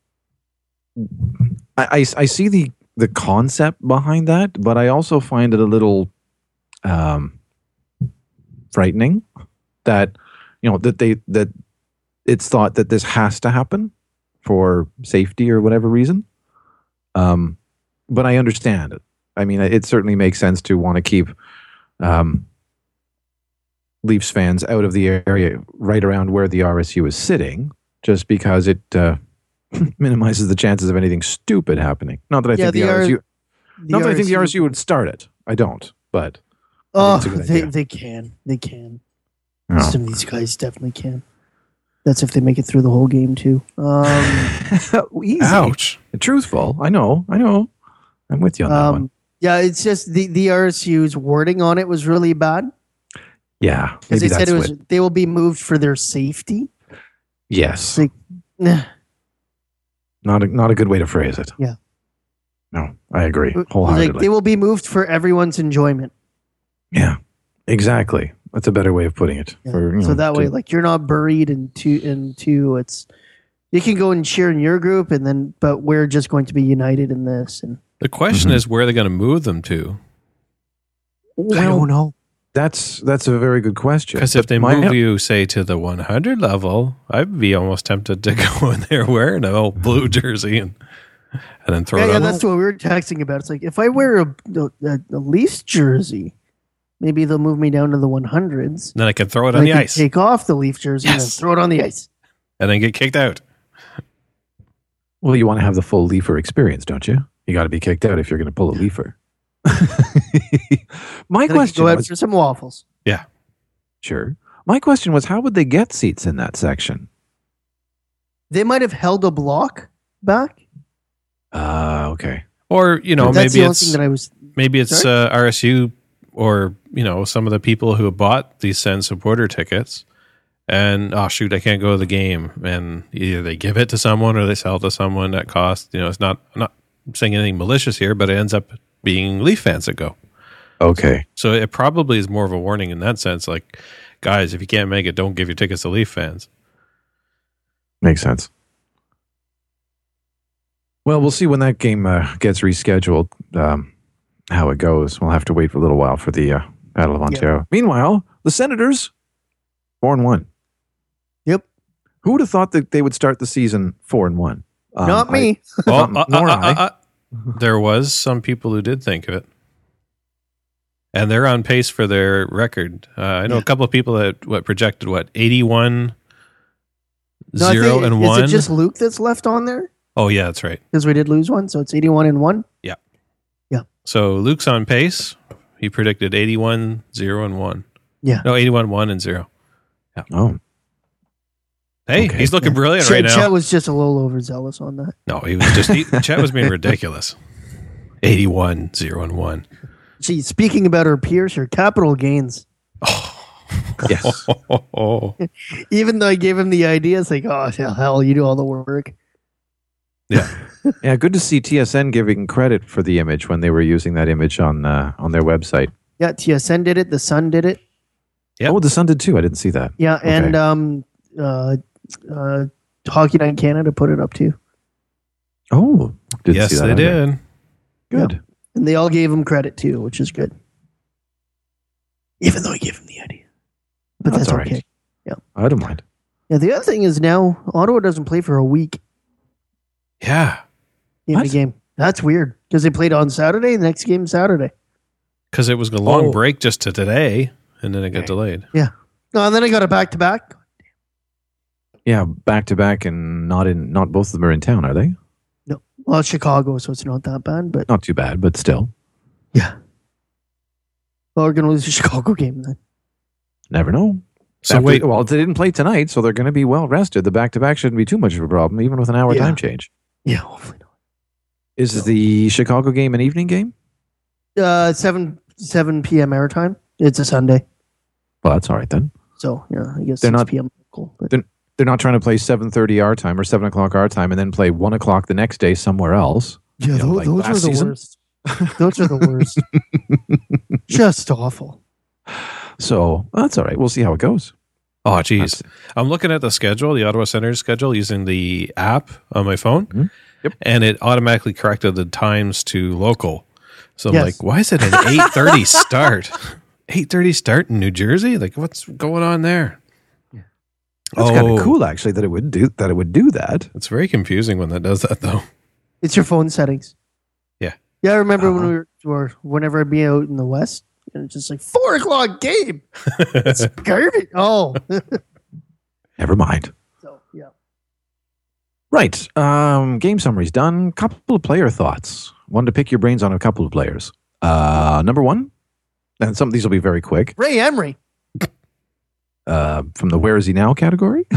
Speaker 4: I, I see the, the concept behind that, but I also find it a little um, frightening that, you know, that they that it's thought that this has to happen for safety or whatever reason. Um, but I understand it. I mean, it certainly makes sense to want to keep um, Leafs fans out of the area right around where the R S U is sitting, just because it uh, minimizes the chances of anything stupid happening. Not that I
Speaker 6: yeah,
Speaker 4: think the,
Speaker 6: the
Speaker 4: R S U,
Speaker 6: the
Speaker 4: not that
Speaker 6: R S U,
Speaker 4: I think the R S U would start it. I don't, but
Speaker 6: oh,
Speaker 4: I think it's a good
Speaker 6: they
Speaker 4: idea.
Speaker 6: they can, they can.
Speaker 4: No.
Speaker 6: Some of these guys definitely can. That's if they make it through the whole game too. Um,
Speaker 4: Easy.
Speaker 5: Ouch.
Speaker 4: Truthful. I know. I know. I'm with you on that
Speaker 6: um,
Speaker 4: one.
Speaker 6: yeah, it's just the the R S U's wording on it was really bad.
Speaker 4: Yeah,
Speaker 6: Because
Speaker 4: maybe
Speaker 6: they said
Speaker 4: that's
Speaker 6: it was
Speaker 4: what-
Speaker 6: they will be moved for their safety.
Speaker 4: Yes,
Speaker 6: Like, nah.
Speaker 4: not a, not a good way to phrase it.
Speaker 6: Yeah.
Speaker 4: No, I agree
Speaker 6: Like,
Speaker 4: wholeheartedly.
Speaker 6: they will be moved for everyone's enjoyment.
Speaker 4: Yeah, exactly. That's a better way of putting it.
Speaker 6: Yeah.
Speaker 4: For, you
Speaker 6: So
Speaker 4: know,
Speaker 6: that way,
Speaker 4: to-
Speaker 6: like you're not buried into into it's you can go and cheer in your group, and then but we're just going to be united in this. And
Speaker 5: The question
Speaker 4: Mhm.
Speaker 5: is where they're going to move them to.
Speaker 6: I don't know.
Speaker 4: That's that's a very good question.
Speaker 5: Because if they
Speaker 4: My-
Speaker 5: move you, say, to the one hundred level, I'd be almost tempted to go in there wearing an old blue jersey and and then throw
Speaker 6: Yeah,
Speaker 5: it
Speaker 6: yeah,
Speaker 5: on.
Speaker 6: that's what we were texting about. It's like if I wear a a, a Leafs jersey, maybe they'll move me down to the one hundreds.
Speaker 5: Then I can throw it
Speaker 6: I
Speaker 5: on the
Speaker 6: can
Speaker 5: ice
Speaker 6: Take off the Leaf jersey and then
Speaker 5: Yes.
Speaker 6: throw it on the ice.
Speaker 5: and then get kicked out.
Speaker 4: Well, you want to have the full Leafer experience, don't you? You got to be kicked out if you're going to pull a Leafer. My
Speaker 6: Then I can
Speaker 4: question
Speaker 6: go out
Speaker 4: was,
Speaker 6: for some waffles.
Speaker 5: Yeah.
Speaker 4: sure. My question was, how would they get seats in that section?
Speaker 6: They might have held a block back.
Speaker 4: Ah, okay.
Speaker 5: Or, you know,
Speaker 6: That's
Speaker 5: maybe
Speaker 6: the only
Speaker 5: it's
Speaker 6: thing that I was.
Speaker 5: maybe it's
Speaker 6: Sorry?
Speaker 5: uh, R S U or, you know, some of the people who have bought these Sens supporter tickets and, oh, shoot, I can't go to the game. And either they give it to someone or they sell it to someone at cost. You know, it's not, I'm not saying anything malicious here, but it ends up being Leaf fans that go.
Speaker 4: Okay.
Speaker 5: So it probably is more of a warning in that sense. Like, guys, if you can't make it, don't give your tickets to Leaf fans.
Speaker 4: Makes sense. Well, we'll see when that game uh, gets rescheduled, um, how it goes. We'll have to wait for a little while for the uh, Battle of Ontario. Meanwhile, the Senators, four and one.
Speaker 6: Yep.
Speaker 4: Who would have thought that they would start the season four and one? Um,
Speaker 6: Not me.
Speaker 5: Well,
Speaker 4: Um,
Speaker 5: uh,
Speaker 4: nor
Speaker 5: uh,
Speaker 4: I.
Speaker 5: uh, uh, there was some people who did think of it. And they're on pace for their record. Uh, I know
Speaker 6: Yeah.
Speaker 5: a couple of people that what projected what eighty-one,
Speaker 6: No, I
Speaker 5: zero
Speaker 6: think-
Speaker 5: and
Speaker 6: is
Speaker 5: one.
Speaker 6: it just Luke that's left on there?
Speaker 5: Oh yeah, that's right.
Speaker 6: Because we did lose one, so it's eighty-one and one.
Speaker 5: So Luke's on pace. He predicted eighty-one, zero and one.
Speaker 6: Yeah.
Speaker 5: No, eighty-one, one and zero.
Speaker 4: Oh,
Speaker 5: Hey,
Speaker 4: Okay.
Speaker 5: he's looking
Speaker 6: Yeah.
Speaker 5: brilliant
Speaker 6: Chet,
Speaker 5: right now.
Speaker 6: Chet was just a little overzealous on that.
Speaker 5: No, he was just he, Chet was being ridiculous. eighty-one, zero and one.
Speaker 6: Gee, speaking about her peers, her capital gains.
Speaker 4: yes.
Speaker 5: Oh,
Speaker 6: Even though I gave him the idea, it's like, oh hell, hell, you do all the work.
Speaker 5: yeah.
Speaker 4: Yeah, good to see T S N giving credit for the image when they were using that image on uh, on their website.
Speaker 6: Yeah, T S N did it. The Sun did it.
Speaker 5: Yep.
Speaker 4: Oh, the Sun did too. I didn't see that.
Speaker 6: Yeah, and
Speaker 4: Okay.
Speaker 6: um, uh, uh, Hockey Night in Canada put it up too.
Speaker 4: Oh, did
Speaker 5: yes,
Speaker 4: see that
Speaker 5: they
Speaker 4: on there.
Speaker 5: did.
Speaker 4: Good.
Speaker 6: Yeah. And they all gave him credit too, which is good. Even though he gave him the idea. But
Speaker 4: That's
Speaker 6: that's,
Speaker 4: all right.
Speaker 6: okay. Yeah.
Speaker 4: I don't mind.
Speaker 6: Yeah, the other thing is now Ottawa doesn't play for a week
Speaker 5: Yeah,
Speaker 6: in
Speaker 4: What?
Speaker 6: the game. That's weird because they played on Saturday. The next game Saturday.
Speaker 5: because it was a long
Speaker 4: Oh.
Speaker 5: break just to today, and then it got
Speaker 4: Okay.
Speaker 5: delayed.
Speaker 6: Yeah. No, and then I got a back to back.
Speaker 4: Yeah, back to back, and not in. Not both of them are in town, are they?
Speaker 6: No, well, it's Chicago, so it's not that bad. But
Speaker 4: Not too bad, but still,
Speaker 6: yeah, well, we're gonna lose the Chicago game then.
Speaker 4: never know.
Speaker 5: So
Speaker 4: After-
Speaker 5: wait,
Speaker 4: well, they didn't play tonight, so they're going to be well rested. The back to back shouldn't be too much of a problem, even with an hour
Speaker 6: Yeah.
Speaker 4: time change.
Speaker 6: Yeah, hopefully not.
Speaker 4: Is the Chicago game an evening game?
Speaker 6: Uh, seven seven p.m. airtime. It's a Sunday,
Speaker 4: Well, that's all right then.
Speaker 6: so yeah, I guess
Speaker 4: They're
Speaker 6: six
Speaker 4: not-
Speaker 6: p.m. Cool. But
Speaker 4: They're, they're not trying to play seven thirty our time or seven o'clock our time and then play one o'clock the next day somewhere else.
Speaker 6: yeah,
Speaker 4: you know,
Speaker 6: those,
Speaker 4: like
Speaker 6: those
Speaker 4: last
Speaker 6: are the
Speaker 4: season.
Speaker 6: worst. Those are the worst. Just awful.
Speaker 4: So that's all right. We'll see how it goes.
Speaker 5: oh geez, I'm looking at the schedule, the Ottawa Senators schedule, using the app on my phone,
Speaker 4: Mhm. Yep.
Speaker 5: and it automatically corrected the times to local. So I'm
Speaker 6: Yes.
Speaker 5: like, why is it an eight thirty start? eight thirty start in New Jersey? Like, what's going on there?
Speaker 4: That's kind
Speaker 5: Oh.
Speaker 4: of cool, actually, that it would do that. It would do that.
Speaker 5: It's very confusing when that does that, though.
Speaker 6: It's your phone settings.
Speaker 5: Yeah.
Speaker 6: Yeah, I remember when
Speaker 4: Uh-huh.
Speaker 6: we were, or whenever I'd be out in the West, and it's just like four o'clock game. It's garbage. Oh,
Speaker 4: Never mind.
Speaker 6: so yeah.
Speaker 4: Right. Um, game summary's done. Couple of player thoughts. Wanted to pick your brains on a couple of players. Uh, number one, and some of these will be very quick.
Speaker 6: Ray Emery.
Speaker 4: Uh, from the "Where is he now" category.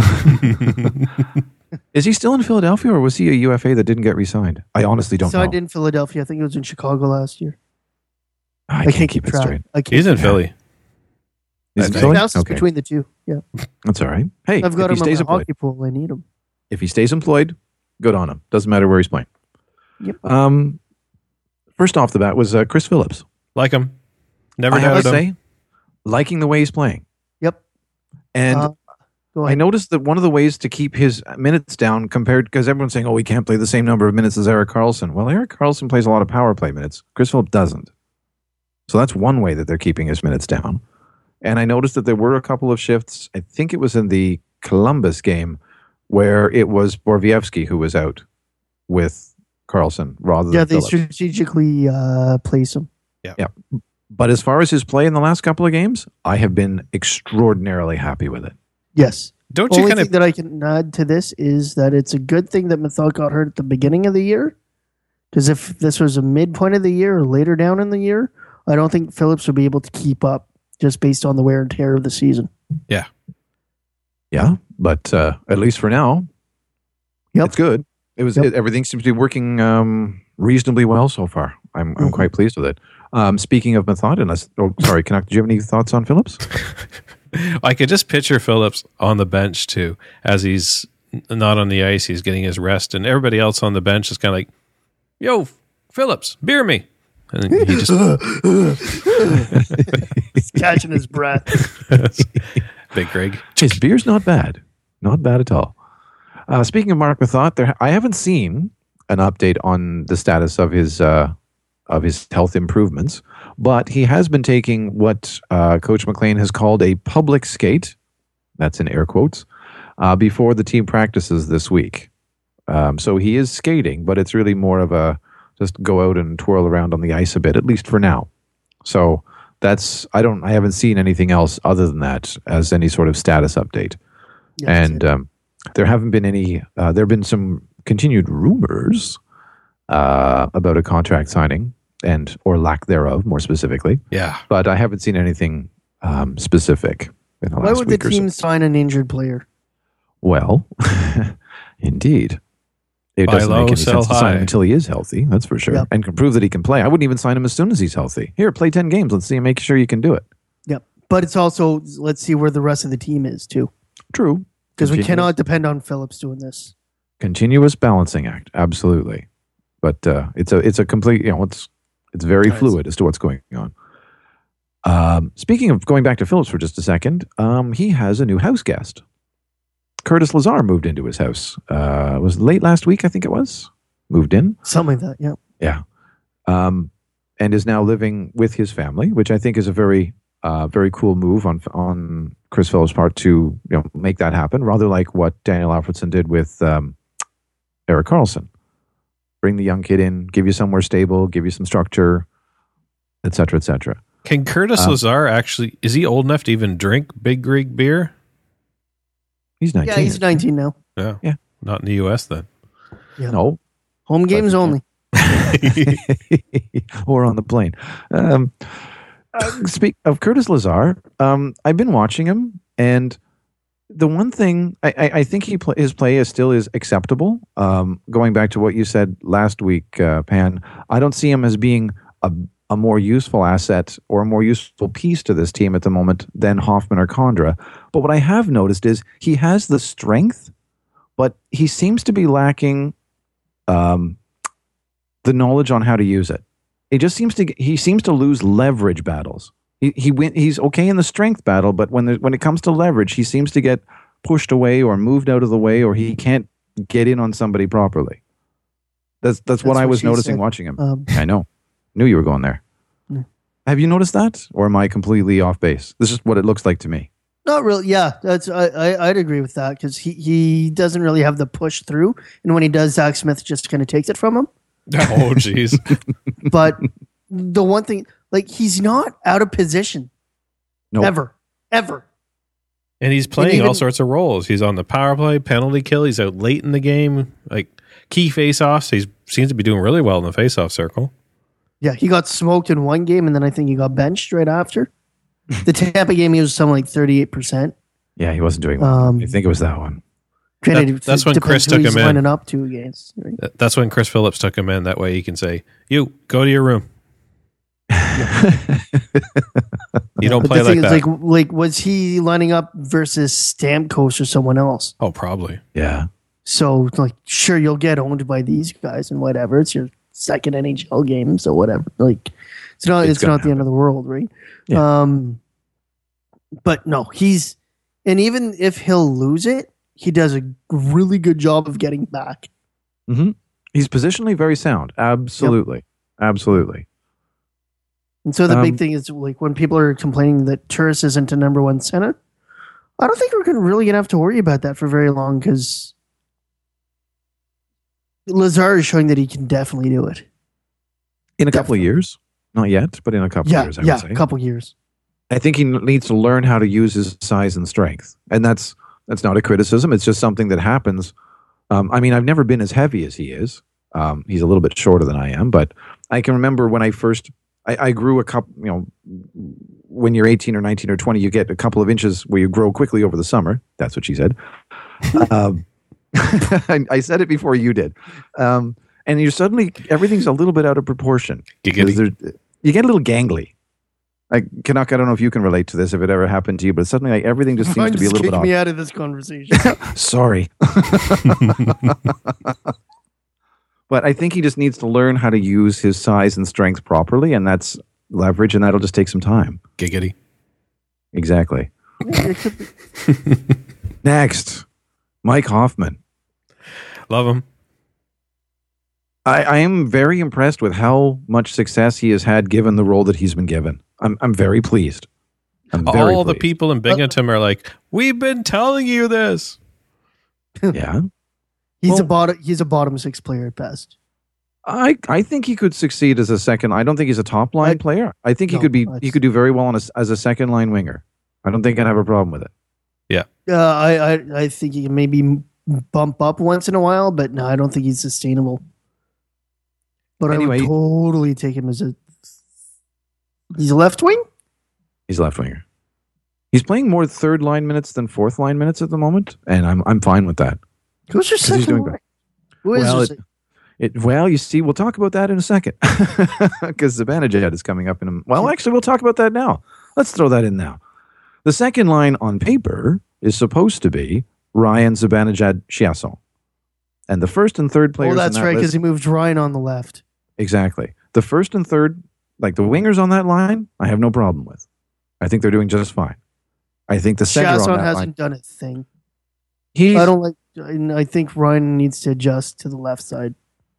Speaker 4: Is he still in Philadelphia, or was he a U F A that didn't get re-signed? I honestly don't
Speaker 6: Signed
Speaker 4: know.
Speaker 6: in Philadelphia. I think it was in Chicago last year.
Speaker 4: I, can't, keep it
Speaker 6: track.
Speaker 4: straight.
Speaker 6: I can't
Speaker 5: He's in
Speaker 6: keep
Speaker 5: Philly.
Speaker 4: Is
Speaker 5: I
Speaker 4: he
Speaker 5: think.
Speaker 4: Philly?
Speaker 6: Bounces
Speaker 4: Okay,
Speaker 6: between the two. Yeah,
Speaker 4: that's all right. Hey,
Speaker 6: I've got
Speaker 4: if he
Speaker 6: him
Speaker 4: stays
Speaker 6: on my
Speaker 4: employed,
Speaker 6: hockey pool. I need him.
Speaker 4: if he stays employed, good on him. Doesn't matter where he's playing.
Speaker 6: Yep.
Speaker 4: Um, first off the bat was uh, Chris Phillips.
Speaker 5: Like him. Never
Speaker 4: I have
Speaker 5: doubted
Speaker 4: to
Speaker 5: him.
Speaker 4: say, liking the way he's playing.
Speaker 6: Yep.
Speaker 4: And
Speaker 6: Uh, Go
Speaker 4: I
Speaker 6: ahead.
Speaker 4: noticed that one of the ways to keep his minutes down compared, because everyone's saying, oh, he can't play the same number of minutes as Eric Carlson. Well, Eric Carlson plays a lot of power play minutes. Chris Phillips doesn't. So that's one way that they're keeping his minutes down. And I noticed that there were a couple of shifts. I think it was in the Columbus game where it was Borvievsky who was out with Carlson rather
Speaker 6: Yeah,
Speaker 4: than
Speaker 6: they
Speaker 4: Phillips.
Speaker 6: strategically uh, place him.
Speaker 4: But as far as his play in the last couple of games, I have been extraordinarily happy with it.
Speaker 6: Yes.
Speaker 5: Don't you
Speaker 6: Only
Speaker 5: kind
Speaker 6: thing
Speaker 5: of
Speaker 6: that I can add to this is that it's a good thing that Mathot got hurt at the beginning of the year. Because if this was a midpoint of the year or later down in the year, I don't think Phillips would be able to keep up just based on the wear and tear of the season.
Speaker 4: Yeah, but uh, at least for now,
Speaker 6: Yep.
Speaker 4: it's good. It was
Speaker 6: Yep.
Speaker 4: it, everything seems to be working um, reasonably well so far. I'm I'm
Speaker 6: Mhm.
Speaker 4: quite pleased with it. Um, speaking of Mathot, unless oh sorry, Canuck, do you have any thoughts on Phillips?
Speaker 5: I could just picture Phillips on the bench too, as he's n- not on the ice, he's getting his rest, and everybody else on the bench is kind of like, "Yo, Phillips, beer me," and then he just
Speaker 6: He's catching his breath.
Speaker 5: Big Greg.
Speaker 4: His beer's not bad, not bad at all. Uh, speaking of Mark Mathot, there I haven't seen an update on the status of his uh, of his health improvements, but he has been taking what uh, Coach McLean has called a public skate. That's in air quotes. Uh, before the team practices this week, um, so he is skating, but it's really more of a just go out and twirl around on the ice a bit, at least for now. So that's I don't I haven't seen anything else other than that as any sort of status update.
Speaker 6: Yeah, that's
Speaker 4: and
Speaker 6: it.
Speaker 4: um, there haven't been any. Uh, there have been some continued rumors uh, about a contract signing and or lack thereof, more specifically.
Speaker 5: Yeah,
Speaker 4: But I haven't seen anything um, specific in the
Speaker 6: Why
Speaker 4: last
Speaker 6: would the
Speaker 4: week or
Speaker 6: team
Speaker 4: so.
Speaker 6: sign an injured player?
Speaker 4: Well, indeed. It
Speaker 5: Buy
Speaker 4: doesn't
Speaker 5: low,
Speaker 4: make any
Speaker 5: sell
Speaker 4: sense to sign
Speaker 5: high.
Speaker 4: him until he is healthy, that's for sure.
Speaker 6: Yep.
Speaker 4: And can prove that he can play. I wouldn't even sign him as soon as he's healthy. Here, play ten games. Let's see and make sure you can do it.
Speaker 6: Yep. But it's also, let's see where the rest of the team is too.
Speaker 4: True.
Speaker 6: Because we
Speaker 4: Continuous-
Speaker 6: cannot depend on Phillips doing this.
Speaker 4: Continuous balancing act. Absolutely. But uh, it's a it's a complete, you know, it's it's very
Speaker 6: Nice.
Speaker 4: fluid as to what's going on. Um, speaking of going back to Phillips for just a second, um, he has a new house guest. Curtis Lazar moved into his house. Uh, it was late last week, I think it was. moved in.
Speaker 6: Something like that, yeah.
Speaker 4: Yeah. Um, and is now living with his family, which I think is a very, uh, very cool move on on Chris Phillips' part to you know make that happen. Rather like what Daniel Alfredson did with um, Erik Karlsson. Bring the young kid in, give you somewhere stable, give you some structure, et cetera, et cetera.
Speaker 5: Can Curtis
Speaker 4: Um,
Speaker 5: Lazar actually, is he old enough to even drink Big Rig beer?
Speaker 4: He's nineteen.
Speaker 6: Yeah, he's nineteen now.
Speaker 5: Yeah.
Speaker 4: Yeah.
Speaker 5: Not in the U S then.
Speaker 6: Yeah.
Speaker 4: No.
Speaker 6: Home games only.
Speaker 4: Or on the plane. Um, uh, speak of Curtis Lazar, um, I've been watching him, and the one thing I, I, I think he play, his play is still is acceptable. Um, going back to what you said last week, uh, Pan, I don't see him as being a, a more useful asset or a more useful piece to this team at the moment than Hoffman or Condra. But what I have noticed is he has the strength, but he seems to be lacking um, the knowledge on how to use it. It just seems to he seems to lose leverage battles. He he win, he's okay in the strength battle, but when the, when it comes to leverage, he seems to get pushed away or moved out of the way, or he can't get in on somebody properly. That's that's,
Speaker 6: That's
Speaker 4: what I
Speaker 6: what
Speaker 4: was
Speaker 6: she
Speaker 4: noticing
Speaker 6: said.
Speaker 4: watching him.
Speaker 6: Um,
Speaker 4: I know, knew you were going there.
Speaker 6: Yeah.
Speaker 4: Have you noticed that, or am I completely off base? This is what it looks like to me.
Speaker 6: Not really. Yeah, that's I, I I'd agree with that because he, he doesn't really have the push through, and when he does, Zach Smith just kind of takes it from him.
Speaker 5: Oh, jeez.
Speaker 6: But the one thing, like, he's not out of position
Speaker 4: Nope.
Speaker 6: ever, ever.
Speaker 5: And he's playing
Speaker 6: even-
Speaker 5: all sorts of roles. He's on the power play, penalty kill. He's out late in the game, like key face-offs. He seems to be doing really well in the face-off circle.
Speaker 6: Yeah, he got smoked in one game, and then I think he got benched right after. The Tampa game, he was something like thirty-eight percent.
Speaker 4: Yeah, he wasn't doing well.
Speaker 6: Um,
Speaker 4: I think it was that one.
Speaker 6: Granted,
Speaker 5: That- that's
Speaker 6: it
Speaker 5: when
Speaker 6: depends
Speaker 5: Chris
Speaker 6: who
Speaker 5: took
Speaker 6: he's
Speaker 5: him in.
Speaker 6: lining up to against. Right?
Speaker 5: Th- That's when Chris Phillips took him in. That way he can say, you, go to your room. You don't
Speaker 6: But
Speaker 5: play
Speaker 6: the
Speaker 5: like
Speaker 6: thing
Speaker 5: that.
Speaker 6: is, like, like, was he lining up versus Stamkos or someone else?
Speaker 5: Oh, probably.
Speaker 4: Yeah.
Speaker 6: So, like, sure, you'll get owned by these guys and whatever. It's your second N H L game, so whatever. Like, it's not,
Speaker 4: It's
Speaker 6: it's,
Speaker 4: gonna
Speaker 6: not the end of the world, right?
Speaker 4: Yeah.
Speaker 6: Um, but no, he's, and even if he'll lose it, he does a really good job of getting back.
Speaker 4: hmm He's positionally very sound. Absolutely. Absolutely.
Speaker 6: And so the
Speaker 4: Um,
Speaker 6: big thing is, like, when people are complaining that Turris isn't a number one center, I don't think we're gonna really gonna have to worry about that for very long because Lazar is showing that he can definitely do it.
Speaker 4: In a couple of
Speaker 6: Definitely.
Speaker 4: years. Not yet, but in a couple
Speaker 6: Yeah,
Speaker 4: of years, I
Speaker 6: yeah,
Speaker 4: would say.
Speaker 6: a couple years.
Speaker 4: I think he n- needs to learn how to use his size and strength. And that's that's not a criticism. It's just something that happens. Um, I mean, I've never been as heavy as he is. Um, he's a little bit shorter than I am, but I can remember when I first, I, I grew a couple, you know, when you're eighteen or nineteen or twenty, you get a couple of inches where you grow quickly over the summer. That's what she said. um, I, I said it before you did. Um, and you suddenly, everything's a little bit out of proportion.
Speaker 5: Giggity.
Speaker 4: There- You get a little gangly. Like, Canuck, I don't know if you can relate to this, if it ever happened to you, but suddenly like, everything just seems
Speaker 6: Fine,
Speaker 4: to be a
Speaker 6: just
Speaker 4: little bit
Speaker 6: kick
Speaker 4: off.
Speaker 6: me out of this conversation.
Speaker 4: Sorry. But I think he just needs to learn how to use his size and strength properly, and that's leverage, and that'll just take some time.
Speaker 5: Giggity.
Speaker 4: Exactly. Next, Mike Hoffman.
Speaker 5: Love him.
Speaker 4: I, I am very impressed with how much success he has had given the role that he's been given. I'm I'm very pleased. I'm very
Speaker 5: All the
Speaker 4: pleased.
Speaker 5: people in Binghamton are like, we've been telling you this.
Speaker 4: Yeah.
Speaker 6: he's
Speaker 4: Well-
Speaker 6: a bottom. He's a bottom six player at best.
Speaker 4: I, I think he could succeed as a second. I don't think he's a top line
Speaker 6: I-
Speaker 4: player. I think he
Speaker 6: No,
Speaker 4: could be.
Speaker 6: that's-
Speaker 4: He could do very well on a, as a second line winger. I don't think I'd have a problem with it.
Speaker 6: Uh, I, I I think he can maybe bump up once in a while, but no, I don't think he's sustainable. But
Speaker 4: Anyway-
Speaker 6: I would totally take him as a. He's a left wing.
Speaker 4: He's a left winger. He's playing more third line minutes than fourth line minutes at the moment, and I'm I'm fine with that.
Speaker 6: Who's your
Speaker 4: 'Cause he's
Speaker 6: second
Speaker 4: doing
Speaker 6: line?
Speaker 4: good.
Speaker 6: Who is
Speaker 4: Well,
Speaker 6: your
Speaker 4: it-
Speaker 6: sec-
Speaker 4: It, well, you see, we'll talk about that in a second because Zibanejad is coming up in a. Well, actually, we'll talk about that now. Let's throw that in now. The second line on paper is supposed to be Ryan Zibanejad Chiasson, and the first and third players.
Speaker 6: Oh, that's
Speaker 4: in that
Speaker 6: right, because
Speaker 4: list,
Speaker 6: he moved Ryan on the left.
Speaker 4: exactly the first and third, like the wingers on that line, I have no problem with. I think they're doing just fine. I think the center on
Speaker 6: Chasson
Speaker 4: that
Speaker 6: hasn't
Speaker 4: line,
Speaker 6: done a thing.
Speaker 4: he's
Speaker 6: I don't like. I I think Ryan needs to adjust to the left side.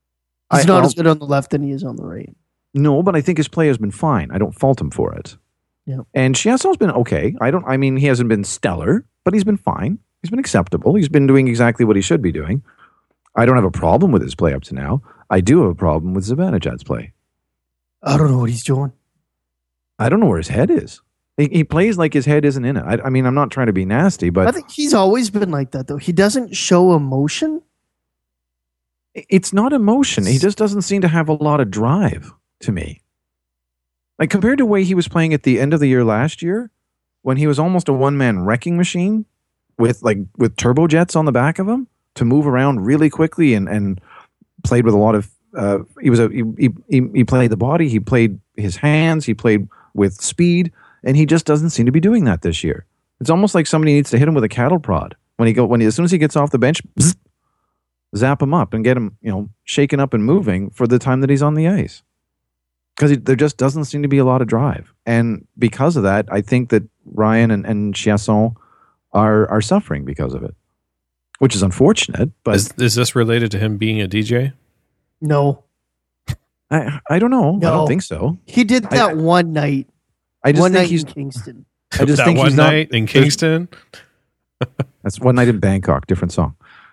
Speaker 6: He's
Speaker 4: I-
Speaker 6: not
Speaker 4: I'll-
Speaker 6: as good on the left than he is on the right.
Speaker 4: No, but I think his play has been fine. I don't fault him for it.
Speaker 6: Yeah.
Speaker 4: And Chiasson's been okay. I don't. I mean, he hasn't been stellar, but he's been fine. He's been acceptable. He's been doing exactly what he should be doing. I don't have a problem with his play up to now. I do have a problem with Zibanejad's play.
Speaker 6: I don't know what he's doing.
Speaker 4: I don't know where his head is. He, he plays like his head isn't in it. I, I mean, I'm not trying to be nasty, but
Speaker 6: I think he's always been like that, though. He doesn't show emotion.
Speaker 4: it's not emotion. He just doesn't seem to have a lot of drive to me. Like compared to the way he was playing at the end of the year last year, when he was almost a one-man wrecking machine with like with turbojets on the back of him to move around really quickly and, and played with a lot of uh, he was a he, he he played the body, he played his hands, he played with speed, and he just doesn't seem to be doing that this year. It's almost like somebody needs to hit him with a cattle prod when he go when he, as soon as he gets off the bench, bzz, zap him up and get him, you know, shaken up and moving for the time that he's on the ice. Because there just doesn't seem to be a lot of drive. And because of that, I think that Ryan and, and Chiasson are are suffering because of it, which is unfortunate. But
Speaker 5: Is, is this related to him being a D J?
Speaker 6: No.
Speaker 4: I I don't know. I
Speaker 6: No.
Speaker 4: don't think so.
Speaker 6: He did
Speaker 4: I-
Speaker 6: that one night.
Speaker 4: I just
Speaker 6: one
Speaker 4: think
Speaker 6: night
Speaker 4: he's.
Speaker 6: in Kingston.
Speaker 4: I just
Speaker 5: that
Speaker 4: think
Speaker 5: one
Speaker 4: he's not-
Speaker 5: night in Kingston.
Speaker 4: That's one night in Bangkok, different song.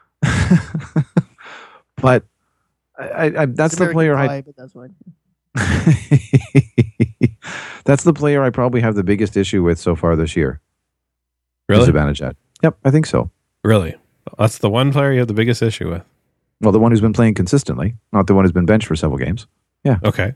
Speaker 4: But I, I, I, that's
Speaker 6: It's
Speaker 4: the
Speaker 6: American
Speaker 4: player I.
Speaker 6: Pie, but that's fine.
Speaker 4: That's the player I probably have the biggest issue with so far this year.
Speaker 5: Really?
Speaker 4: Zibanejad. Yep, I think so.
Speaker 5: Really? That's the one player you have the biggest issue with.
Speaker 4: Well, the one who's been playing consistently, not the one who's been benched for several games.
Speaker 5: Okay.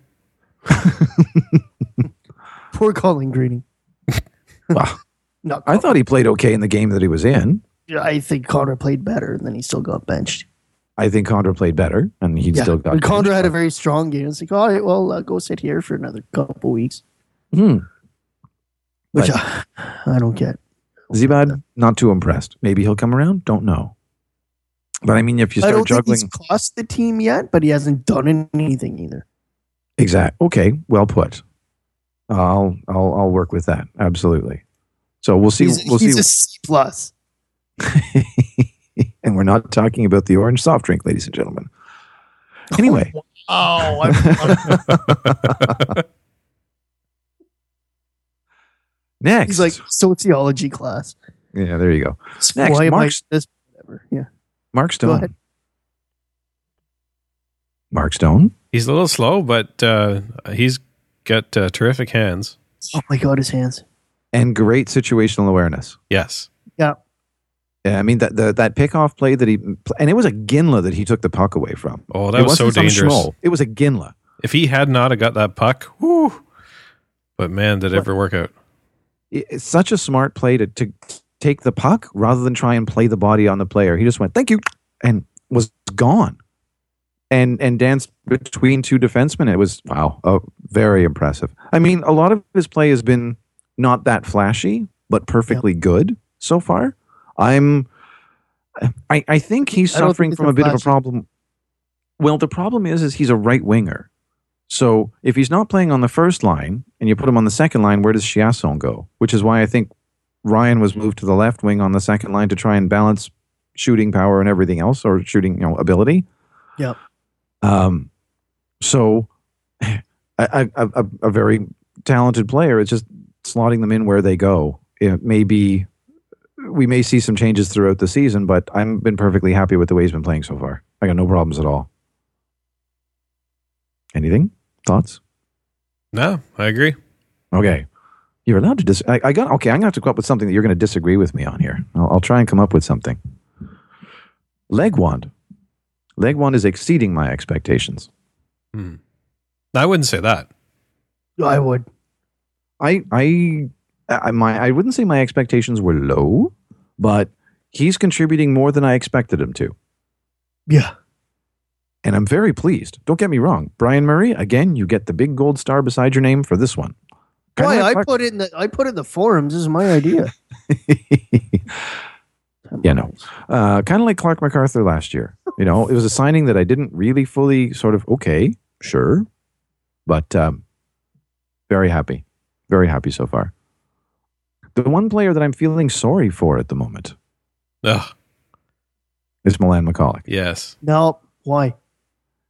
Speaker 6: Poor Colin Greening.
Speaker 4: Well,
Speaker 6: No,
Speaker 4: I thought he played okay in the game that he was in.
Speaker 6: I think Connor played better, and then he still got benched.
Speaker 4: I think Condra played better, and he
Speaker 6: Yeah,
Speaker 4: still got.
Speaker 6: and Condra
Speaker 4: benched.
Speaker 6: had a very strong game. It's like, all right, well, uh, go sit here for another couple weeks,
Speaker 4: Hmm.
Speaker 6: which
Speaker 4: But-
Speaker 6: uh, I don't get.
Speaker 4: Zibad, not too impressed. Maybe he'll come around. Don't know. But I mean, if you
Speaker 6: I
Speaker 4: start
Speaker 6: don't
Speaker 4: juggling,
Speaker 6: think he's cost the team yet, but he hasn't done anything either.
Speaker 4: exact. Okay, well put. I'll I'll I'll work with that. Absolutely. So we'll see.
Speaker 6: He's,
Speaker 4: we'll
Speaker 6: he's
Speaker 4: see.
Speaker 6: a C plus.
Speaker 4: And we're not talking about the orange soft drink, ladies and gentlemen. Anyway.
Speaker 6: Oh, I'm,
Speaker 4: Next.
Speaker 6: he's like sociology class.
Speaker 4: yeah, there you go. Next,
Speaker 6: Why am I
Speaker 4: Mark's-
Speaker 6: this? Whatever. Yeah.
Speaker 4: Mark
Speaker 6: Go
Speaker 4: Stone.
Speaker 6: ahead.
Speaker 4: Mark Stone.
Speaker 5: He's a little slow, but uh, he's got uh, terrific hands.
Speaker 6: Oh my God, his hands.
Speaker 4: And great situational awareness.
Speaker 5: Yes.
Speaker 6: Yeah.
Speaker 4: Yeah, I mean that the, that pickoff play that he and it was a Ginla that he took the puck away from.
Speaker 5: Oh, that
Speaker 4: It
Speaker 5: was so
Speaker 4: wasn't some
Speaker 5: dangerous.
Speaker 4: schmoll. It was a Ginla.
Speaker 5: If he had not have got that puck, whoo. But man, did it ever work out.
Speaker 4: It- It's such a smart play to, to take the puck rather than try and play the body on the player. He just went, "Thank you," and was gone. And and danced between two defensemen. It was wow, oh, very impressive. I mean, a lot of his play has been not that flashy, but perfectly good so far. I'm, I, I think he's
Speaker 6: I don't
Speaker 4: suffering
Speaker 6: think it's
Speaker 4: from a bit of a
Speaker 6: flashy.
Speaker 4: problem. Well, the problem is, is he's a right winger. So if he's not playing on the first line and you put him on the second line, where does Chiasson go? Which is why I think Ryan was moved to the left wing on the second line to try and balance shooting power and everything else, or shooting, you know, ability.
Speaker 6: Yep.
Speaker 4: Um, so a, a, a, a very talented player. It's just slotting them in where they go. It may be, we may see some changes throughout the season, but I've been perfectly happy with the way he's been playing so far. I got no problems at all. Anything? Thoughts?
Speaker 5: No, I agree.
Speaker 4: Okay. You're allowed to dis. I, I got, okay, I'm going to have to come up with something that you're going to disagree with me on here. I'll, I'll try and come up with something. Legwand. Legwand is exceeding my expectations.
Speaker 5: Hmm. I wouldn't say that.
Speaker 6: I would.
Speaker 4: I I I my I wouldn't say my expectations were low, but he's contributing more than I expected him to.
Speaker 6: Yeah.
Speaker 4: And I'm very pleased. Don't get me wrong. Brian Murray, again, you get the big gold star beside your name for this one.
Speaker 6: Why
Speaker 4: Kinda
Speaker 6: I
Speaker 4: like-
Speaker 6: put it in the I put it in the forums. This is my idea.
Speaker 4: Yeah, no. Uh, kind of like Clark MacArthur last year. You know, it was a signing that I didn't really fully sort of, okay, sure. But um, very happy. Very happy so far. The one player that I'm feeling sorry for at the moment
Speaker 5: Ugh,
Speaker 4: is Milan McCulloch.
Speaker 5: yes.
Speaker 6: No, why?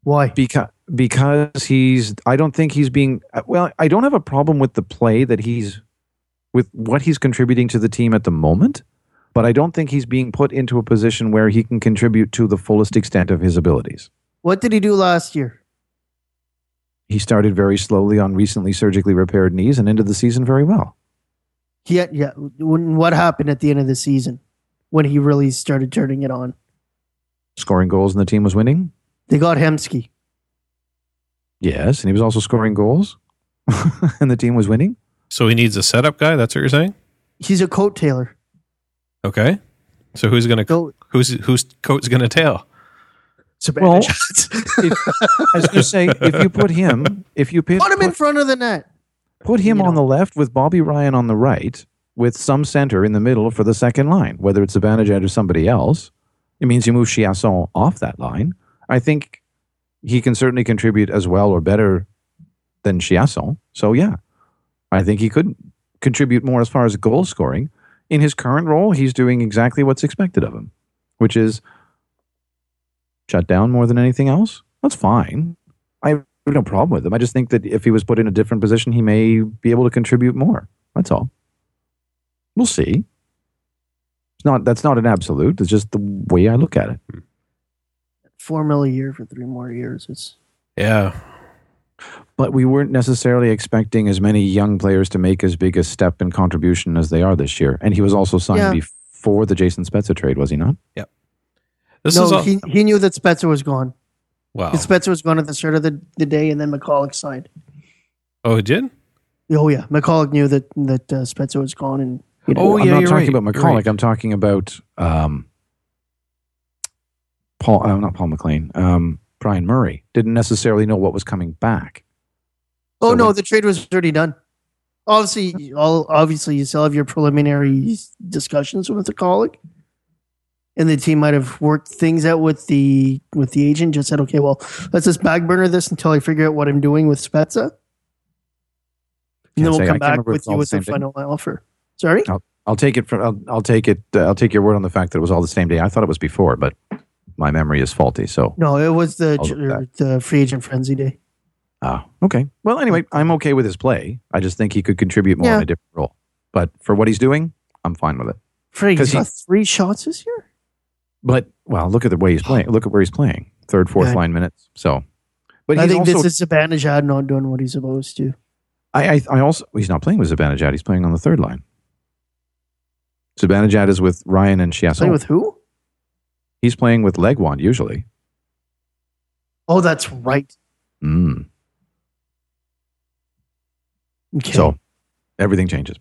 Speaker 6: Why?
Speaker 4: Because because he's I don't think he's being well, I don't have a problem with the play that he's with what he's contributing to the team at the moment, but I don't think he's being put into a position where he can contribute to the fullest extent of his abilities.
Speaker 6: What did he do last year?
Speaker 4: He started very slowly on recently surgically repaired knees and ended the season very well.
Speaker 6: Yeah, yeah. When, what happened at the end of the season when he really started turning it on?
Speaker 4: Scoring goals and the team was winning?
Speaker 6: They got Hemsky.
Speaker 4: Yes, and he was also scoring goals and the team was winning.
Speaker 5: So he needs a setup guy? That's what you're saying?
Speaker 6: He's a coat tailor.
Speaker 5: Okay. So who's going to who's whose coat's going to tail?
Speaker 4: Well, if, as you say, if you put him, if you put,
Speaker 6: put him
Speaker 4: put,
Speaker 6: in front of the net,
Speaker 4: put him
Speaker 6: you
Speaker 4: on
Speaker 6: know.
Speaker 4: the left with Bobby Ryan on the right, with some center in the middle for the second line, whether it's Zibanejad or somebody else, it means you move Chiasson off that line. I think he can certainly contribute as well or better than Chiasson. So yeah, I think he could contribute more as far as goal scoring. In his current role, he's doing exactly what's expected of him, which is shut down more than anything else. That's fine. I have no problem with him. I just think that if he was put in a different position, he may be able to contribute more. That's all. We'll see. It's not. That's not an absolute. It's just the way I look at it.
Speaker 6: Four mil a year for three more years. It's
Speaker 5: yeah.
Speaker 4: But we weren't necessarily expecting as many young players to make as big a step in contribution as they are this year. And he was also signed
Speaker 6: Yeah.
Speaker 4: before the Jason Spezza trade, was he not?
Speaker 5: Yep. This
Speaker 6: no,
Speaker 5: is all,
Speaker 6: he he knew that Spezza was gone.
Speaker 5: wow.
Speaker 6: Spezza was gone at the start of the, the day, and then McCulloch signed.
Speaker 5: Oh, it did?
Speaker 6: Oh yeah, McCulloch knew that that uh, Spezza was gone, and you know,
Speaker 5: Oh,
Speaker 4: I'm
Speaker 5: yeah,
Speaker 4: not
Speaker 5: you're
Speaker 4: talking
Speaker 5: right.
Speaker 4: about
Speaker 5: You're
Speaker 4: McCulloch.
Speaker 5: right.
Speaker 4: I'm talking about um, Paul. Uh, not Paul McLean. Um, Brian Murray didn't necessarily know what was coming back.
Speaker 6: oh
Speaker 4: So
Speaker 6: no,
Speaker 4: when-
Speaker 6: the trade was already done. Obviously, all obviously you still have your preliminary discussions with McCulloch, and the team might have worked things out with the with the agent. Just said, okay, well, let's just back burner this until I figure out what I'm doing with Spezza, and then
Speaker 4: Can't
Speaker 6: we'll
Speaker 4: say. I
Speaker 6: come
Speaker 4: can't
Speaker 6: back
Speaker 4: remember if
Speaker 6: with
Speaker 4: it's
Speaker 6: you
Speaker 4: all
Speaker 6: with
Speaker 4: the
Speaker 6: the
Speaker 4: same day.
Speaker 6: final offer. Sorry.
Speaker 4: I'll, I'll take it. From, I'll, I'll take it. Uh, I'll take your word on the fact that it was all the same day. I thought it was before, but my memory is faulty. So
Speaker 6: No, it was the
Speaker 4: I'll look back.
Speaker 6: the free agent frenzy day.
Speaker 4: ah, okay. Well, anyway, I'm okay with his play. I just think he could contribute more
Speaker 6: Yeah.
Speaker 4: in a different role. But for what he's doing, I'm fine with it.
Speaker 6: Freddie,
Speaker 4: 'Cause
Speaker 6: he's got
Speaker 4: he-
Speaker 6: three shots this year.
Speaker 4: But well, look at the way he's playing. Look at where he's playing. Third, fourth
Speaker 6: Yeah.
Speaker 4: line minutes. So, but
Speaker 6: I
Speaker 4: he's
Speaker 6: think
Speaker 4: also,
Speaker 6: this is Zibanejad not doing what he's supposed to.
Speaker 4: I, I, I also, he's not playing with Zibanejad. He's playing on the third line. Zibanejad is with Ryan and
Speaker 6: Playing
Speaker 4: Chiasson.
Speaker 6: with who?
Speaker 4: He's playing with Legwand usually.
Speaker 6: Oh, that's right.
Speaker 4: Mm.
Speaker 6: Okay.
Speaker 4: So everything changes.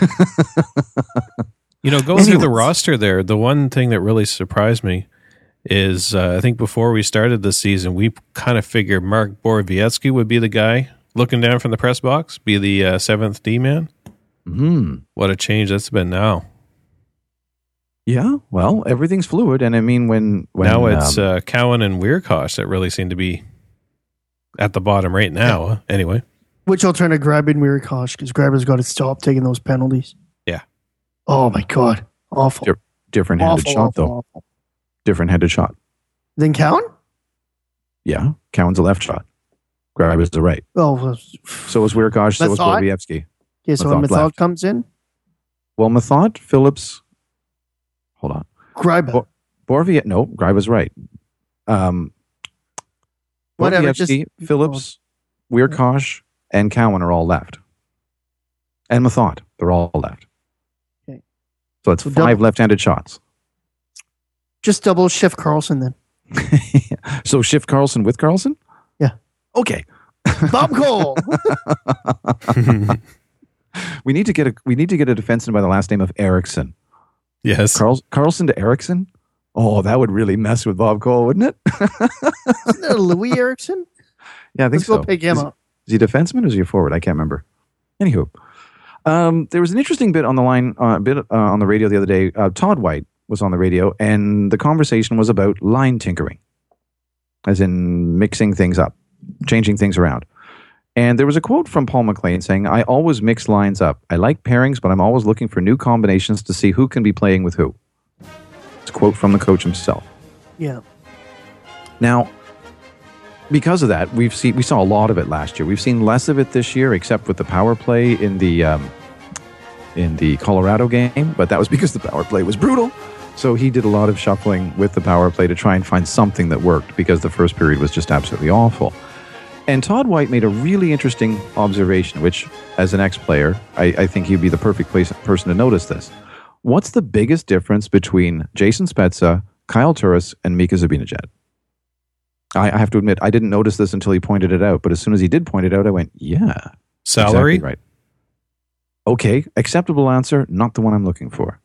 Speaker 5: You know, going through the
Speaker 4: Anyways.
Speaker 5: roster there, the one thing that really surprised me is uh, I think before we started the season, we kind of figured Mark Borowiecki would be the guy looking down from the press box, be the uh, seventh D man.
Speaker 4: Hmm.
Speaker 5: What a change that's been now.
Speaker 4: Yeah. Well, everything's fluid, and I mean when when
Speaker 5: now it's
Speaker 4: um,
Speaker 5: uh, Cowan and Weirkosh that really seem to be at the bottom right now. Anyway,
Speaker 6: Which I'll turn to Grab and Mirikosh because Grabber's got to stop taking those penalties.
Speaker 5: Yeah.
Speaker 6: Oh my God. Awful.
Speaker 4: Yep. different handed
Speaker 6: Awful,
Speaker 4: shot
Speaker 6: awful,
Speaker 4: though.
Speaker 6: awful.
Speaker 4: Different handed shot.
Speaker 6: Then Cowan?
Speaker 4: Yeah. Cowan's a left shot. Grab is the right.
Speaker 6: Oh, well,
Speaker 4: So was Weirkosh. So was
Speaker 6: Method?
Speaker 4: Borowiecki.
Speaker 6: okay. So when
Speaker 4: Method
Speaker 6: Method
Speaker 4: left.
Speaker 6: comes in,
Speaker 4: Well, Method, Phillips. Hold on.
Speaker 6: Grab.
Speaker 4: Bo- Borowiecki. No, Gribe was right. Um,
Speaker 6: Whatever, just-
Speaker 4: Borowiecki, Phillips, Weirkosh, and Cowan are all left. And Method, they're all left.
Speaker 6: Okay.
Speaker 4: So it's
Speaker 6: So
Speaker 4: five
Speaker 6: double-
Speaker 4: left-handed shots.
Speaker 6: Just double shift Carlson then.
Speaker 4: So shift Carlson with Carlson?
Speaker 6: Yeah.
Speaker 4: Okay.
Speaker 6: Bob Cole.
Speaker 4: We need to get a we need to get a defenseman by the last name of Erickson.
Speaker 5: yes.
Speaker 4: Carl, Carlson to Erickson? Oh, that would really mess with Bob Cole, wouldn't it?
Speaker 6: Isn't that Louis Erickson?
Speaker 4: Yeah, I think
Speaker 6: Let's go
Speaker 4: so.
Speaker 6: pick him
Speaker 4: is,
Speaker 6: up.
Speaker 4: Is he a defenseman or is he a forward? I can't remember. Anywho, um, there was an interesting bit on the line, uh, bit uh, on the radio the other day. Uh, Todd White was on the radio, and the conversation was about line tinkering, as in mixing things up, changing things around. And there was a quote from Paul McLean saying, "I always mix lines up. I like pairings, but I'm always looking for new combinations to see who can be playing with who." It's a quote from the coach himself.
Speaker 6: Yeah.
Speaker 4: Now, because of that, we've seen we saw a lot of it last year. We've seen less of it this year, except with the power play in the um, in the Colorado game. But that was because the power play was brutal. So he did a lot of shuffling with the power play to try and find something that worked, because the first period was just absolutely awful. And Todd White made a really interesting observation, which, as an ex-player, I, I think he'd be the perfect place, person to notice this. What's the biggest difference between Jason Spezza, Kyle Turris, and Mika Zibanejad? I, I have to admit, I didn't notice this until he pointed it out. But as soon as he did point it out, I went, yeah.
Speaker 5: Salary?
Speaker 4: Exactly right. Okay, acceptable answer, not the one I'm looking for.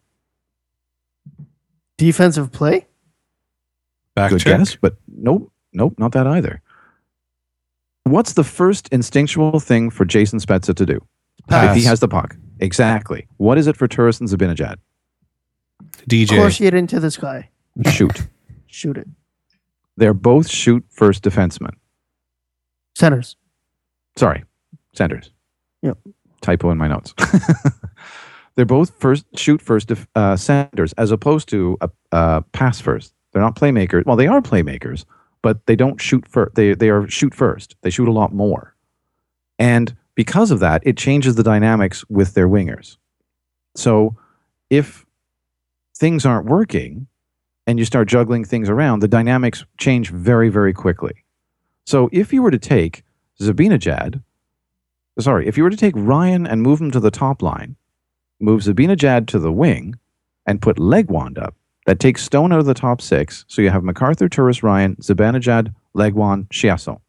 Speaker 6: Defensive play?
Speaker 5: Back
Speaker 4: Good
Speaker 5: check?
Speaker 4: guess, but nope, nope, not that either. What's the first instinctual thing for Jason Spezza to do?
Speaker 5: Pass.
Speaker 4: If he has the puck. Exactly. What is it for Turris and Zibanejad?
Speaker 5: D J.
Speaker 6: Course it into the sky.
Speaker 4: Shoot.
Speaker 6: Shoot it.
Speaker 4: They're both shoot first defensemen.
Speaker 6: Centers.
Speaker 4: Sorry, centers.
Speaker 6: Yep.
Speaker 4: Typo in my notes. They're both first shoot first def- uh, centers, as opposed to a uh, pass first. They're not playmakers. Well, they are playmakers, but they don't shoot first. They they are shoot first. They shoot a lot more, and because of that, it changes the dynamics with their wingers. So, if things aren't working, and you start juggling things around, the dynamics change very, very quickly. So, if you were to take Zibanejad, sorry, if you were to take Ryan and move him to the top line, move Zibanejad to the wing, and put Legwand up, that takes Stone out of the top six, so you have MacArthur, Turris, Ryan, Zibanejad, Legwand, Chiasson.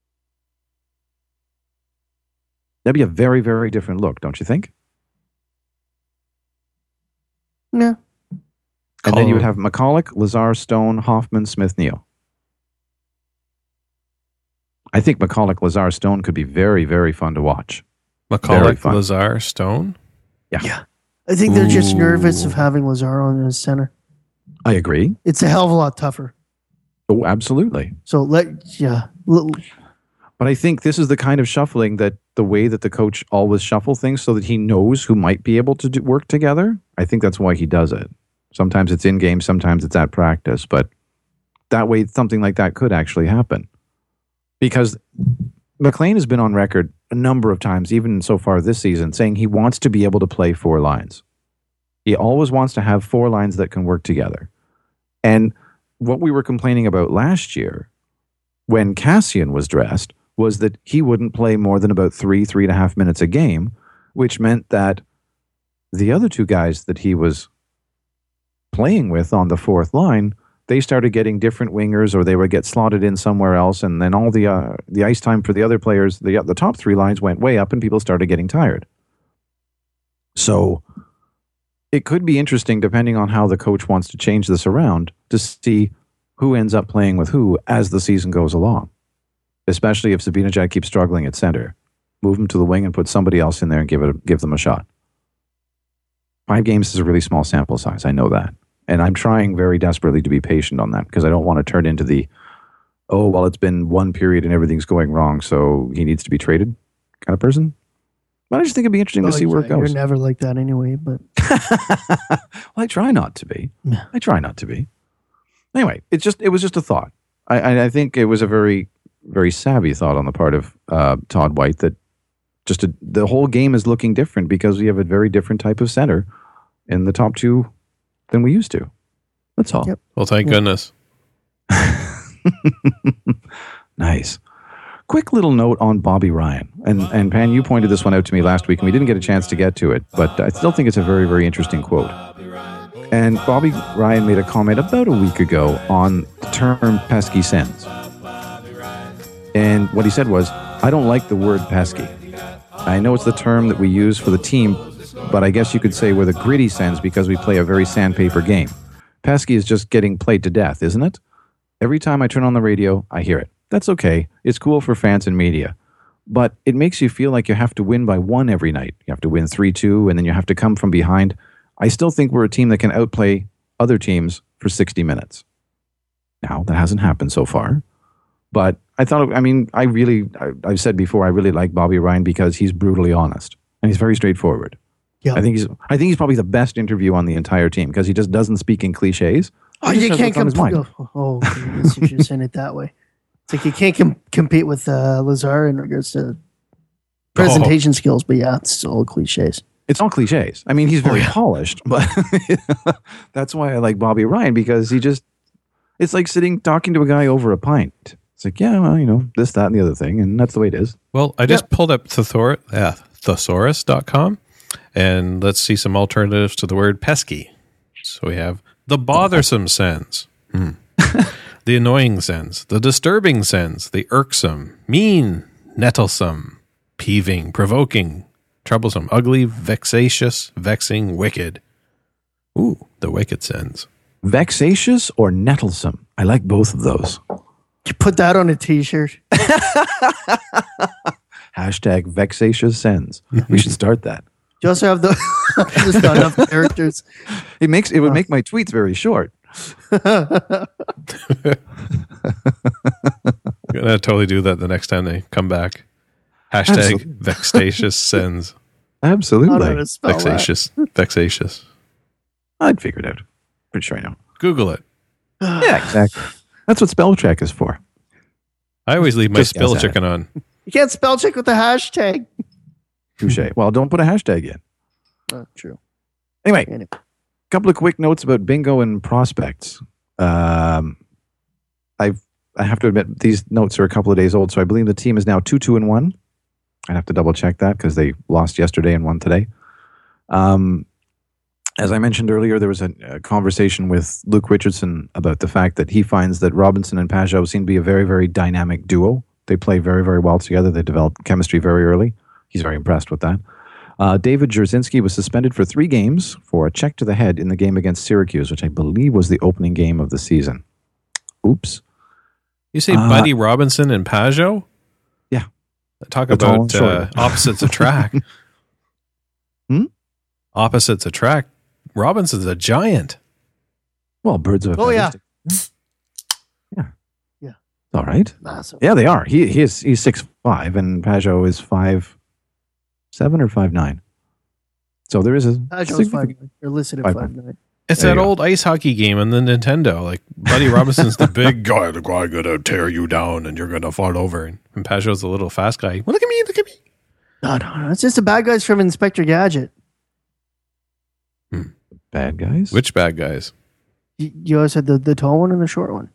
Speaker 4: That'd be a very, very different look, don't you think?
Speaker 6: Yeah.
Speaker 4: And then you would have McCulloch, Lazar, Stone, Hoffman, Smith, Neal. I think McCulloch, Lazar, Stone could be very, very fun to watch. Very
Speaker 5: McCulloch,
Speaker 4: fun.
Speaker 5: Lazar, Stone?
Speaker 4: Yeah.
Speaker 6: Yeah. I think they're just
Speaker 5: Ooh.
Speaker 6: nervous of having Lazar on as center.
Speaker 4: I agree.
Speaker 6: It's a hell of a lot tougher.
Speaker 4: Oh, absolutely.
Speaker 6: So let yeah. L-
Speaker 4: But I think this is the kind of shuffling that the way that the coach always shuffle things so that he knows who might be able to do, work together. I think that's why he does it. Sometimes it's in game, sometimes it's at practice, but that way something like that could actually happen. Because McLean has been on record a number of times, even so far this season, saying he wants to be able to play four lines. He always wants to have four lines that can work together. And what we were complaining about last year when Cassian was dressed was that he wouldn't play more than about three, three and a half minutes a game, which meant that the other two guys that he was playing with on the fourth line, they started getting different wingers, or they would get slotted in somewhere else, and then all the uh, the ice time for the other players, the the top three lines went way up, and people started getting tired. So it could be interesting, depending on how the coach wants to change this around, to see who ends up playing with who as the season goes along. Especially if Zibanejad keeps struggling at center, move him to the wing and put somebody else in there and give it a, give them a shot. Five games is a really small sample size. I know that. And I'm trying very desperately to be patient on that, because I don't want to turn into the, oh, well, it's been one period and everything's going wrong, so he needs to be traded kind of person. But I just think it'd be interesting
Speaker 6: well,
Speaker 4: to see where
Speaker 6: yeah,
Speaker 4: it goes.
Speaker 6: You're never like that anyway, but
Speaker 4: Well, I try not to be.
Speaker 6: Yeah.
Speaker 4: I try not to be. Anyway, it's just it was just a thought. I, I, I think it was a very, very savvy thought on the part of uh, Todd White that just a, the whole game is looking different because we have a very different type of center in the top two than we used to. That's all.
Speaker 6: Yep.
Speaker 5: Well, thank goodness.
Speaker 4: Nice. Quick little note on Bobby Ryan. And, and Pan, you pointed this one out to me last week, and we didn't get a chance to get to it, but I still think it's a very, very interesting quote. And Bobby Ryan made a comment about a week ago on the term pesky Sens. And what he said was, I don't like the word pesky. I know it's the term that we use for the team, but I guess you could say we're the gritty Sens because we play a very sandpaper game. Pesky is just getting played to death, isn't it? Every time I turn on the radio, I hear it. That's okay. It's cool for fans and media. But it makes you feel like you have to win by one every night. You have to win three two, and then you have to come from behind. I still think we're a team that can outplay other teams for sixty minutes. Now, that hasn't happened so far. But I thought, I mean, I really, I, I've said before, I really like Bobby Ryan because he's brutally honest. And he's very straightforward.
Speaker 6: yeah.
Speaker 4: I think he's I think he's probably the best interview on the entire team because he just doesn't speak in cliches. He
Speaker 6: Oh,
Speaker 4: just
Speaker 6: you
Speaker 4: says
Speaker 6: can't
Speaker 4: what's on
Speaker 6: come.
Speaker 4: his mind.
Speaker 6: Oh, oh, okay. I guess if you're saying it that way. It's like you can't com- compete with uh, Lazar in regards to presentation oh. skills, but yeah, it's all cliches.
Speaker 4: It's all cliches. I mean, he's very oh, yeah. polished, but that's why I like Bobby Ryan, because he just, it's like sitting talking to a guy over a pint. It's like, yeah, well, you know, this, that, and the other thing, and that's the way it is.
Speaker 5: Well, I just
Speaker 4: yeah.
Speaker 5: pulled up Thesaur- uh, thesaurus dot com, and let's see some alternatives to the word pesky. So we have the bothersome sense, hmm. the annoying sense, the disturbing sense, the irksome, mean, nettlesome, peeving, provoking, troublesome, ugly, vexatious, vexing, wicked. Ooh, the wicked sense.
Speaker 4: Vexatious or nettlesome? I like both of those.
Speaker 6: You put that on a t-shirt.
Speaker 4: Hashtag vexatious sends. We should start that.
Speaker 6: You also have the just not enough characters.
Speaker 4: It makes it would make my tweets very short.
Speaker 5: I'm gonna totally do that the next time they come back. Hashtag Absolutely. Vexatious sends.
Speaker 4: Absolutely.
Speaker 5: Vexatious. That. Vexatious.
Speaker 4: I'd figure it out. Pretty sure I know.
Speaker 5: Google it.
Speaker 4: Yeah, exactly. That's what spell check is for.
Speaker 5: I always leave my Just spell checking on.
Speaker 6: You can't spell check with the hashtag.
Speaker 4: Touche. Well, don't put a hashtag in.
Speaker 6: Oh, true.
Speaker 4: Anyway, a couple of quick notes about bingo and prospects. Um, I've, I have to admit, these notes are a couple of days old, so I believe the team is now two, two, and one. I'd have to double check that because they lost yesterday and won today. Um, as I mentioned earlier, there was a, a conversation with Luke Richardson about the fact that he finds that Robinson and Pajot seem to be a very, very dynamic duo. They play very, very well together. They develop chemistry very early. He's very impressed with that. Uh, David Jarzynski was suspended for three games for a check to the head in the game against Syracuse, which I believe was the opening game of the season. Oops.
Speaker 5: You say uh, Buddy Robinson and Pajot?
Speaker 4: Yeah.
Speaker 5: Talk That's about uh, opposites attract.
Speaker 4: Hmm?
Speaker 5: Opposites attract. Robinson's a giant.
Speaker 4: Well, birds of a
Speaker 6: Oh, yeah.
Speaker 4: Yeah.
Speaker 6: Yeah.
Speaker 4: All right.
Speaker 6: Massive.
Speaker 4: Yeah, they are. He, he is, he's six five, and Pajot is five seven or five nine. So there is a...
Speaker 6: Pajot's five nine. You're listed at five nine.
Speaker 5: It's there that old ice hockey game on the Nintendo. Like, Buddy Robinson's the big guy, the guy gonna tear you down and you're gonna fall over. And, and Pajot's the little fast guy. Well, look at me, look at me.
Speaker 6: No, no, no. It's just the bad guys from Inspector Gadget.
Speaker 5: Hmm.
Speaker 4: Bad guys?
Speaker 5: Which bad guys?
Speaker 6: You, you always had the, the tall one and the short one.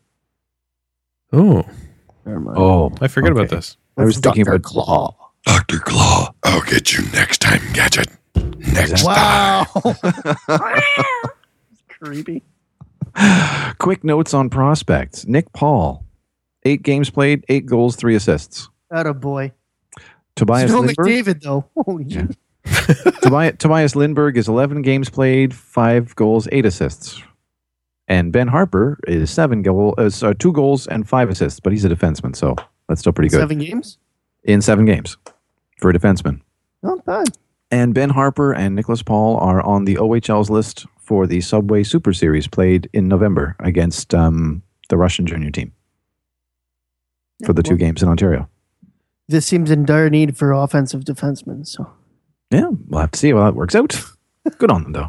Speaker 5: Oh.
Speaker 6: Never mind.
Speaker 4: Oh.
Speaker 5: I forget
Speaker 4: okay.
Speaker 5: about this.
Speaker 4: I was thinking
Speaker 6: Doctor
Speaker 4: about
Speaker 6: Claw.
Speaker 1: Doctor Claw, I'll get you next time, Gadget. Next
Speaker 6: wow. time. Creepy.
Speaker 4: Quick notes on prospects. Nick Paul, eight games played, eight goals, three assists.
Speaker 6: Attaboy.
Speaker 4: Tobias
Speaker 6: Still
Speaker 4: Lindbergh.
Speaker 6: McDavid, though. Holy
Speaker 4: yeah. Tobias, Tobias Lindbergh is eleven games played, five goals, eight assists. And Ben Harper is seven goal, uh, so two goals and five assists, but he's a defenseman, so that's still pretty good.
Speaker 6: Seven games?
Speaker 4: In seven games for a defenseman.
Speaker 6: Not bad.
Speaker 4: And Ben Harper and Nicholas Paul are on the O H L's list for the Subway Super Series played in November against um, the Russian junior team for the two well, games in Ontario.
Speaker 6: This seems in dire need for offensive defensemen. So,
Speaker 4: yeah, we'll have to see how that works out. Good on them, though.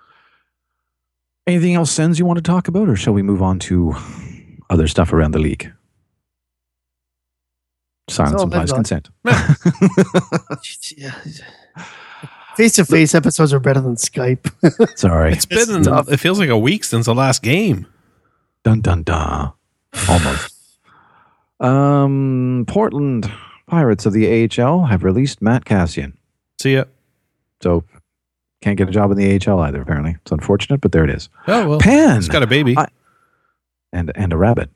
Speaker 4: Anything else, Sens, you want to talk about, or shall we move on to other stuff around the league? Silence implies consent.
Speaker 6: Face-to-face episodes are better than Skype.
Speaker 4: Sorry.
Speaker 5: It's been, it's it feels like a week since the last game.
Speaker 4: Dun, dun, dun. Almost. um, Portland Pirates of the A H L have released Matt Kassian.
Speaker 5: See ya.
Speaker 4: So, can't get a job in the A H L either, apparently. It's unfortunate, but there it is.
Speaker 5: Oh, well.
Speaker 4: Pan.
Speaker 5: He's got a baby.
Speaker 4: I, and, and a rabbit.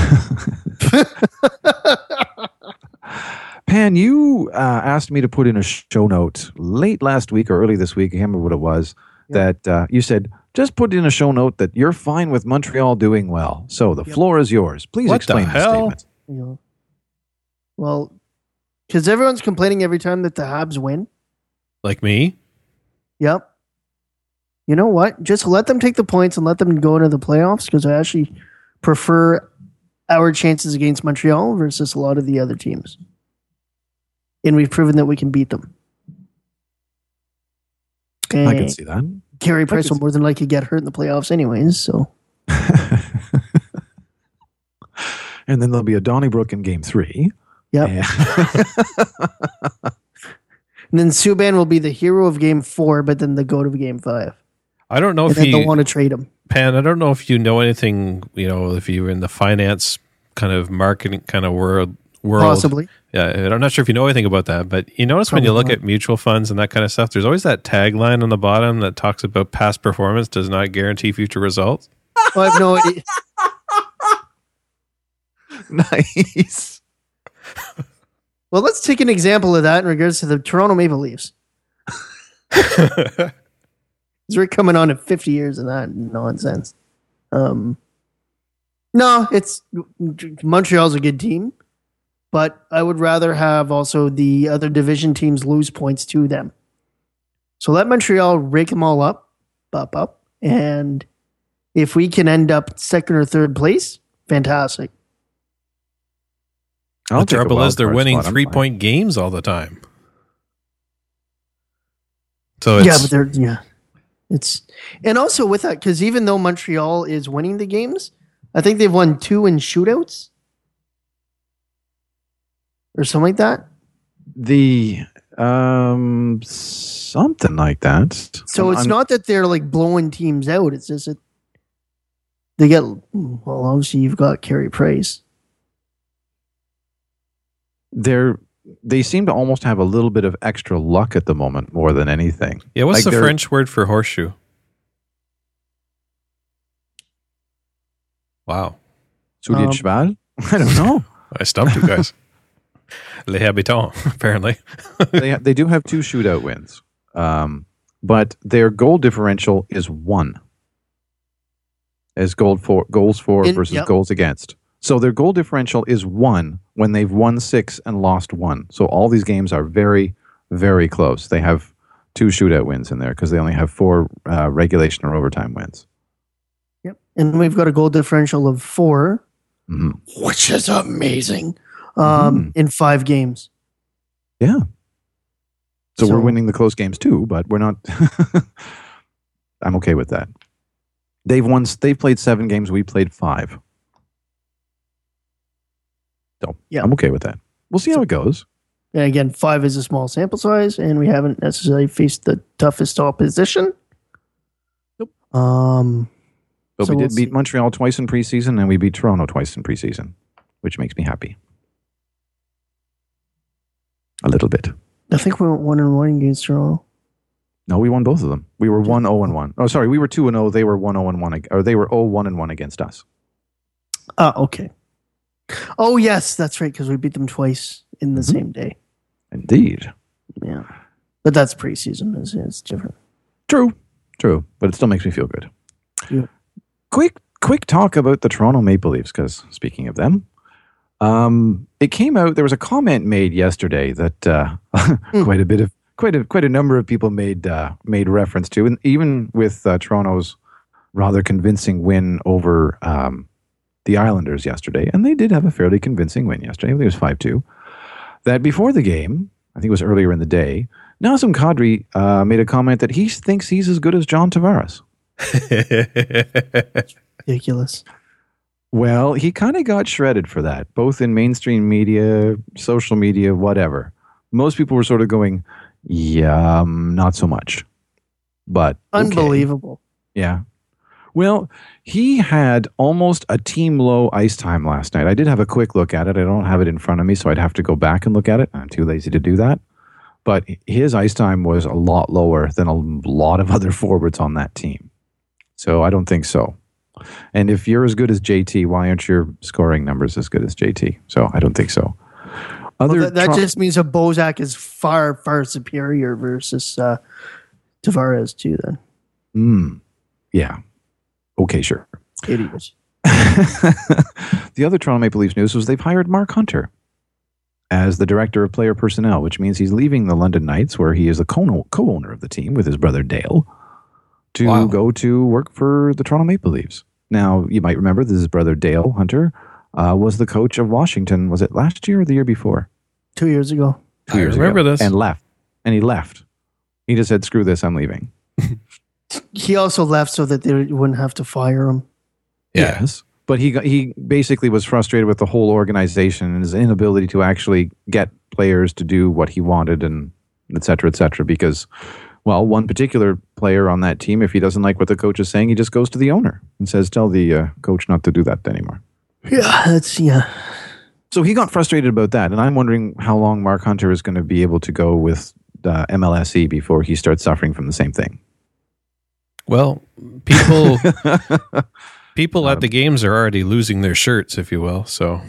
Speaker 4: Pan, you uh, asked me to put in a show note late last week or early this week, I can't remember what it was, yeah. that uh, you said, just put in a show note that you're fine with Montreal doing well. So the yep. floor is yours. Please
Speaker 5: what
Speaker 4: explain
Speaker 5: the
Speaker 4: the statement.
Speaker 6: Yeah. Well, because everyone's complaining every time that the Habs win.
Speaker 5: Like me?
Speaker 6: Yep. You know what? Just let them take the points and let them go into the playoffs, because I actually prefer our chances against Montreal versus a lot of the other teams. And we've proven that we can beat them. And
Speaker 4: I can see that.
Speaker 6: Carey Price will more than likely get hurt in the playoffs anyways, so.
Speaker 4: And then there'll be a Donnybrook in game three.
Speaker 6: Yep.
Speaker 4: And,
Speaker 6: and then Subban will be the hero of game four, but then the goat of game five.
Speaker 5: I don't know
Speaker 6: And
Speaker 5: if
Speaker 6: then
Speaker 5: you
Speaker 6: they'll want to trade him.
Speaker 5: Pan, I don't know if you know anything, you know, if you're in the finance kind of marketing kind of world. world.
Speaker 6: Possibly.
Speaker 5: Yeah, I'm not sure if you know anything about that, but you notice when you look at mutual funds and that kind of stuff, there's always that tagline on the bottom that talks about past performance does not guarantee future results.
Speaker 6: Oh, I have no idea.
Speaker 4: nice.
Speaker 6: Well, let's take an example of that in regards to the Toronto Maple Leafs. We're coming on at fifty years of that nonsense. Um, no, it's Montreal's a good team, but I would rather have also the other division teams lose points to them. So let Montreal rake them all up, up, up, and if we can end up second or third place, fantastic.
Speaker 5: The trouble is they're winning three-point games all the time. So it's,
Speaker 6: yeah, but they're yeah. It's and also with that, because even though Montreal is winning the games, I think they've won two in shootouts or something like that.
Speaker 4: The um something like that.
Speaker 6: So it's I'm, not that they're like blowing teams out. It's just that they get well. Obviously, you've got Carey Price.
Speaker 4: They're they seem to almost have a little bit of extra luck at the moment more than anything.
Speaker 5: Yeah, what's
Speaker 4: like
Speaker 5: the French word for horseshoe? Wow.
Speaker 4: Soulier
Speaker 6: Um,
Speaker 4: de cheval? I don't know.
Speaker 5: I stumped you guys. Les habitants, apparently.
Speaker 4: they they do have two shootout wins, um, but their goal differential is one. As goal for goals for
Speaker 6: In-
Speaker 4: versus
Speaker 6: yep.
Speaker 4: goals against. So their goal differential is one when they've won six and lost one. So all these games are very, very close. They have two shootout wins in there because they only have four uh, regulation or overtime wins.
Speaker 6: Yep, and we've got a goal differential of four,
Speaker 4: Mm-hmm.
Speaker 6: which is amazing. Um,
Speaker 4: Mhm.
Speaker 6: in five games.
Speaker 4: Yeah. So,
Speaker 6: So-
Speaker 4: we're winning the close games too, but we're not. I'm okay with that. They've won. They've played seven games. We played five. So
Speaker 6: Yeah.
Speaker 4: I'm okay with that. We'll see how it goes.
Speaker 6: And again, five is a small sample size, and we haven't necessarily faced the toughest opposition.
Speaker 4: Nope.
Speaker 6: Um,
Speaker 4: But
Speaker 6: So
Speaker 4: we
Speaker 6: we'll
Speaker 4: did beat
Speaker 6: see.
Speaker 4: Montreal twice in preseason, and we beat Toronto twice in preseason, which makes me happy. A little bit.
Speaker 6: I think we went one and one against Toronto.
Speaker 4: No, we won both of them. We were one zero and one. Oh, sorry, we were two and zero. They were one zero and one, ag- or they were zero one and one against us.
Speaker 6: Ah, okay. Oh yes, that's right, because we beat them twice in the
Speaker 4: Mhm.
Speaker 6: same day.
Speaker 4: Indeed.
Speaker 6: Yeah, but that's preseason. It's, it's different.
Speaker 4: True, true, but it still makes me feel good.
Speaker 6: Yeah.
Speaker 4: Quick, quick talk about the Toronto Maple Leafs, because speaking of them, um, it came out. There was a comment made yesterday that uh, quite a bit of quite a quite a number of people made uh, made reference to, and even with uh, Toronto's rather convincing win over um, the Islanders yesterday, and they did have a fairly convincing win yesterday. I think it was five two. That before the game, I think it was earlier in the day, Nazem Kadri uh, made a comment that he thinks he's as good as John Tavares.
Speaker 6: Ridiculous.
Speaker 4: Well, he kind of got shredded for that, both in mainstream media, social media, whatever. Most people were sort of going, yeah, um, not so much. But okay.
Speaker 6: Unbelievable.
Speaker 4: Yeah. Well, he had almost a team low ice time last night. I did have a quick look at it. I don't have it in front of me, so I'd have to go back and look at it. I'm too lazy to do that. But his ice time was a lot lower than a lot of other forwards on that team. So I don't think so. And if you're as good as J T, why aren't your scoring numbers as good as J T? So I don't think so. Other
Speaker 6: Well, that that
Speaker 4: Tron-
Speaker 6: just means that Bozak is far, far superior versus uh, Tavares too. Then
Speaker 4: Mm, yeah. Okay, sure.
Speaker 6: idiots.
Speaker 4: The other Toronto Maple Leafs news was they've hired Mark Hunter as the director of player personnel, which means he's leaving the London Knights, where he is the co- co-owner of the team with his brother Dale, to
Speaker 5: Wow.
Speaker 4: go to work for the Toronto Maple Leafs. Now, you might remember that his brother Dale Hunter uh, was the coach of Washington. Was it last year or the year before?
Speaker 6: Two years ago.
Speaker 4: Two
Speaker 5: I
Speaker 4: years
Speaker 5: remember
Speaker 4: ago.
Speaker 5: this.
Speaker 4: And left. And he left. He just said, screw this, I'm leaving.
Speaker 6: He also left so that they wouldn't have to fire him.
Speaker 5: Yeah.
Speaker 4: Yes. but he got, he basically was frustrated with the whole organization and his inability to actually get players to do what he wanted, and et cetera, et cetera. Because, well, one particular player on that team, if he doesn't like what the coach is saying, he just goes to the owner and says, "Tell the uh, coach not to do that anymore."
Speaker 6: Yeah, that's yeah.
Speaker 4: So he got frustrated about that, and I'm wondering how long Mark Hunter is going to be able to go with uh, M L S E before he starts suffering from the same thing.
Speaker 5: Well, people people at the games are already losing their shirts, if you will. So,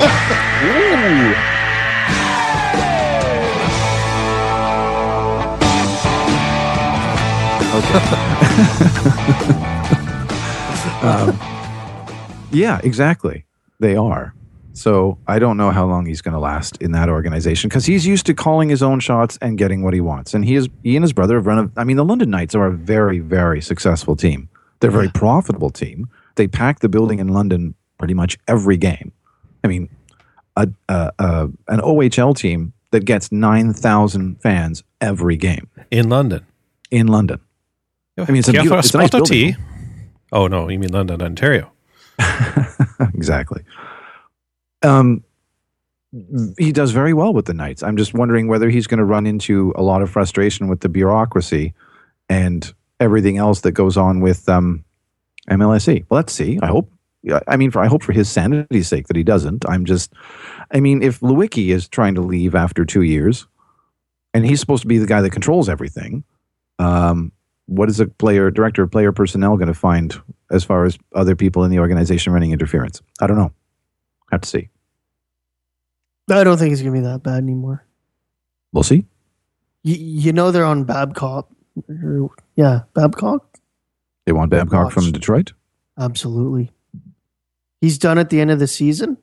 Speaker 4: um, yeah, exactly. They are. So I don't know how long he's going to last in that organization, because he's used to calling his own shots and getting what he wants. And he is he and his brother have run a, I mean, the London Knights are a very, very successful team. They're a very profitable team. They pack the building in London pretty much every game. I mean, a, a, a an O H L team that gets nine thousand fans every game.
Speaker 5: In London.
Speaker 4: In London. I mean, it's a, beautiful, it's a nice building.
Speaker 5: Oh, no, you mean London, Ontario.
Speaker 4: Exactly. Um, he does very well with the Knights. I'm just wondering whether he's going to run into a lot of frustration with the bureaucracy and everything else that goes on with um, M L S E. Well, let's see. I hope. I mean, for I hope for his sanity's sake that he doesn't. I'm just. I mean, if Lewicki is trying to leave after two years, and he's supposed to be the guy that controls everything, um, what is a player director of player personnel going to find as far as other people in the organization running interference? I don't know. Have to see.
Speaker 6: I don't think it's going to be that bad anymore.
Speaker 4: We'll see.
Speaker 6: You, you know they're on Babcock. Or, yeah, Babcock?
Speaker 4: They want Babcock from Detroit?
Speaker 6: Absolutely. He's done at the end of the season.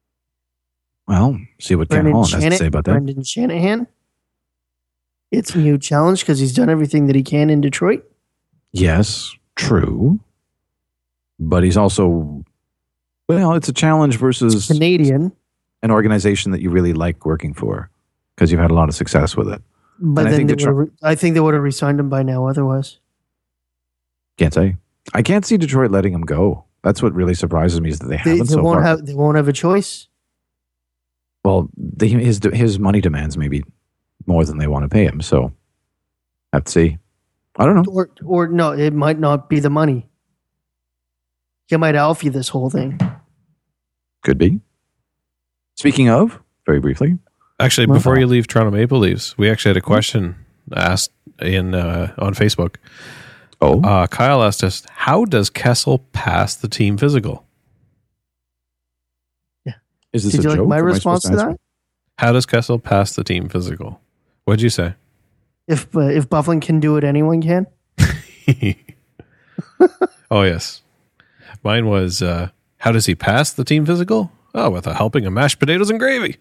Speaker 4: Well, see what Ken Holland has to say about that.
Speaker 6: Brendan Shanahan. It's a new challenge because he's done everything that he can in Detroit.
Speaker 4: Yes, true. But he's also, well, it's a challenge versus
Speaker 6: Canadian.
Speaker 4: An organization that you really like working for because you've had a lot of success with it.
Speaker 6: But
Speaker 4: and
Speaker 6: then
Speaker 4: I think,
Speaker 6: they
Speaker 4: Detroit,
Speaker 6: re- I think they would have re-signed him by now otherwise.
Speaker 4: Can't say. I can't see Detroit letting him go. That's what really surprises me is that they,
Speaker 6: They,
Speaker 4: haven't
Speaker 6: they
Speaker 4: so
Speaker 6: won't
Speaker 4: far.
Speaker 6: have. They won't have a choice.
Speaker 4: Well, they, his his money demands maybe more than they want to pay him. So, have to see. I don't know.
Speaker 6: Or or no, it might not be the money. He might Alfie this whole thing.
Speaker 4: Could be. Speaking of, very briefly.
Speaker 5: Actually, before you leave Toronto Maple Leafs, we actually had a question asked in uh, on Facebook.
Speaker 4: Oh,
Speaker 5: uh, Kyle asked us, "How does Kessel pass the team physical?"
Speaker 6: Yeah,
Speaker 4: is this
Speaker 6: Did
Speaker 4: a
Speaker 6: you
Speaker 4: joke?
Speaker 6: like my
Speaker 4: Am I
Speaker 6: response
Speaker 4: supposed
Speaker 6: to
Speaker 4: answer?
Speaker 6: that?
Speaker 5: How does Kessel pass the team physical? What'd you say?
Speaker 6: If uh, if Bufflin can do it, anyone can.
Speaker 5: Oh yes, mine was. Uh, how does he pass the team physical? Oh, with a helping of mashed potatoes and gravy.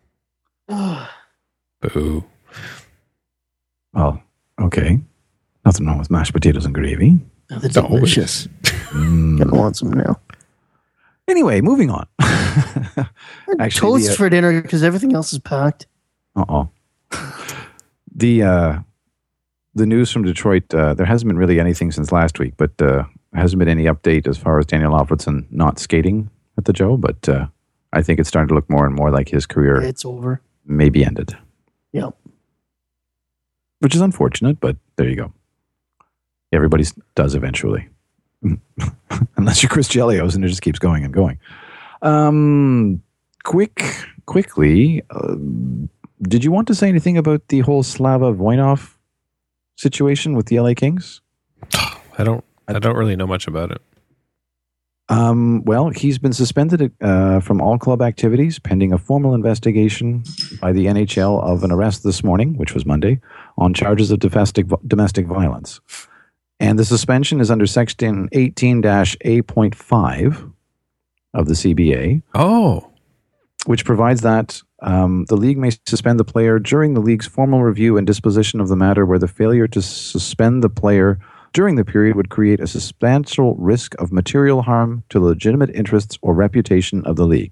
Speaker 5: Boo.
Speaker 4: Oh, okay. Nothing wrong with mashed potatoes and gravy.
Speaker 6: Oh, they're delicious.
Speaker 4: Mm.
Speaker 6: Gonna want some now.
Speaker 4: Anyway, moving on. Actually,
Speaker 6: Toast
Speaker 4: the, uh,
Speaker 6: for dinner because everything else is packed.
Speaker 4: Uh-oh. The uh, the news from Detroit, uh, there hasn't been really anything since last week, but uh, there hasn't been any update as far as Daniel Alfredson not skating at the Joe, but uh, I think it's starting to look more and more like his career
Speaker 6: It's over.
Speaker 4: may be ended.
Speaker 6: Yep.
Speaker 4: Which is unfortunate, but there you go. Everybody does eventually. Unless you're Chris Chelios and it just keeps going and going. Um, quick, quickly, uh, did you want to say anything about the whole Slava Voinov situation with the L A Kings?
Speaker 5: I don't. I don't really know much about it.
Speaker 4: Um, well, he's been suspended uh, from all club activities pending a formal investigation by the N H L of an arrest this morning, which was Monday, on charges of domestic domestic violence. And the suspension is under Section eighteen A point five of the C B A.
Speaker 5: Oh.
Speaker 4: Which provides that um, the league may suspend the player during the league's formal review and disposition of the matter where the failure to suspend the player during the period would create a substantial risk of material harm to the legitimate interests or reputation of the league.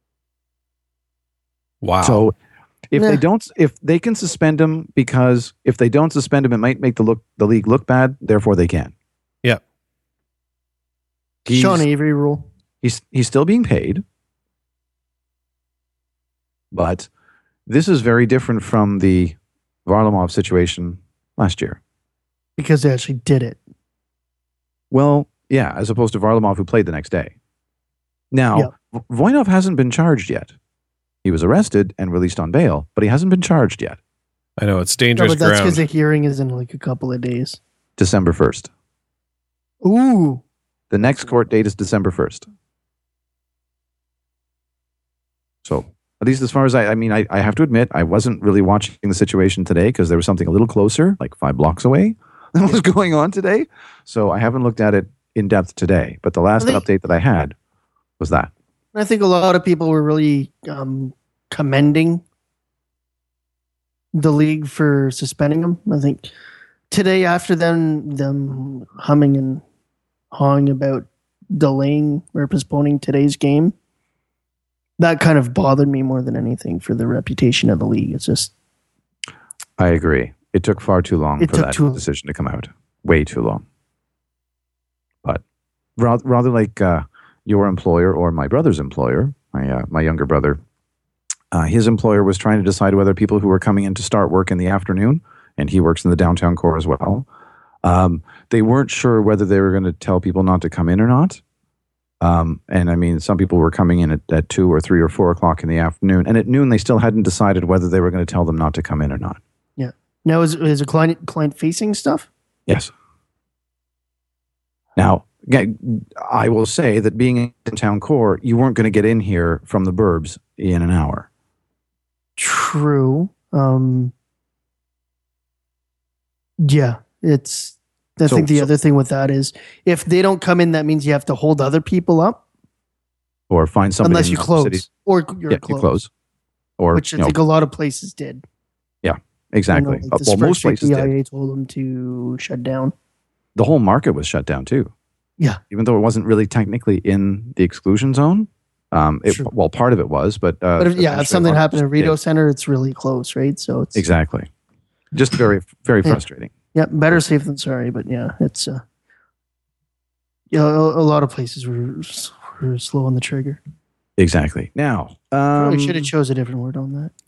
Speaker 5: Wow.
Speaker 4: So if
Speaker 6: Yeah.
Speaker 4: they don't, if they can suspend him because if they don't suspend him, it might make the look the league look bad. Therefore, they can.
Speaker 5: Yeah.
Speaker 4: He's-
Speaker 6: Sean Avery rule.
Speaker 4: He's he's still being paid, but this is very different from the Varlamov situation last year.
Speaker 6: Because they actually did it.
Speaker 4: Well, yeah, as opposed to Varlamov, who played the next day. Now,
Speaker 6: Yep.
Speaker 4: Voinov hasn't been charged yet. He was arrested and released on bail, but he hasn't been charged yet.
Speaker 5: I know it's
Speaker 6: No,
Speaker 5: dangerous
Speaker 6: but that's because
Speaker 5: ground.
Speaker 6: the hearing is in like a couple of days.
Speaker 4: December first.
Speaker 6: Ooh.
Speaker 4: The next court date is December first. So, at least as far as I, I mean, I, I have to admit, I wasn't really watching the situation today because there was something a little closer, like five blocks away, that was going on today. So I haven't looked at it in depth today. But the last
Speaker 6: I think-
Speaker 4: update that I had was that.
Speaker 6: I think a lot of people were really um, commending the league for suspending him. I think today, after them them humming and hawing about delaying or postponing today's game, that kind of bothered me more than anything for the reputation of the league. It's just
Speaker 4: I agree. It took far too long
Speaker 6: It
Speaker 4: for
Speaker 6: took
Speaker 4: that
Speaker 6: too-
Speaker 4: decision to come out. Way too long. But rather, rather like uh, your employer or my brother's employer, my uh, my younger brother, uh, his employer was trying to decide whether people who were coming in to start work in the afternoon, and he works in the downtown core as well, um, they weren't sure whether they were going to tell people not to come in or not. Um, and I mean, some people were coming in at, at two or three or four o'clock in the afternoon, and at noon they still hadn't decided whether they were going to tell them not to come in or not.
Speaker 6: yeah. Now is is it client client facing stuff?
Speaker 4: Yes. Now, yeah, I will say that being in town core, you weren't going to get in here from the burbs in an hour.
Speaker 6: True. Um, yeah, it's. I
Speaker 4: So-
Speaker 6: think the
Speaker 4: so-
Speaker 6: other thing with that is if they don't come in, that means you have to hold other people up
Speaker 4: Or find somebody
Speaker 6: unless
Speaker 4: in
Speaker 6: you
Speaker 4: the
Speaker 6: close
Speaker 4: city.
Speaker 6: or you're
Speaker 4: Yeah,
Speaker 6: closed,
Speaker 4: you close. Or,
Speaker 6: which I
Speaker 4: you know,
Speaker 6: think a lot of places did.
Speaker 4: exactly.
Speaker 6: I know, like
Speaker 4: Uh,
Speaker 6: the
Speaker 4: well,
Speaker 6: Spring
Speaker 4: most
Speaker 6: Street
Speaker 4: places
Speaker 6: D I A
Speaker 4: did.
Speaker 6: told them to shut down.
Speaker 4: The whole market was shut down too.
Speaker 6: Yeah.
Speaker 4: Even though it wasn't really technically in the exclusion zone. Um, it,
Speaker 6: Sure.
Speaker 4: Well, part of it was, but... Uh,
Speaker 6: But if, yeah,
Speaker 4: eventually
Speaker 6: if something
Speaker 4: a lot
Speaker 6: happened at
Speaker 4: just
Speaker 6: Rito
Speaker 4: did.
Speaker 6: Center, it's really close, right? So it's
Speaker 4: Exactly. Just very, very
Speaker 6: Yeah.
Speaker 4: frustrating.
Speaker 6: yeah, better safe than sorry. But yeah, it's uh, yeah, a, a lot of places were, were slow on the trigger.
Speaker 4: Exactly. Now... Um,
Speaker 6: Probably should have chose a different word on that.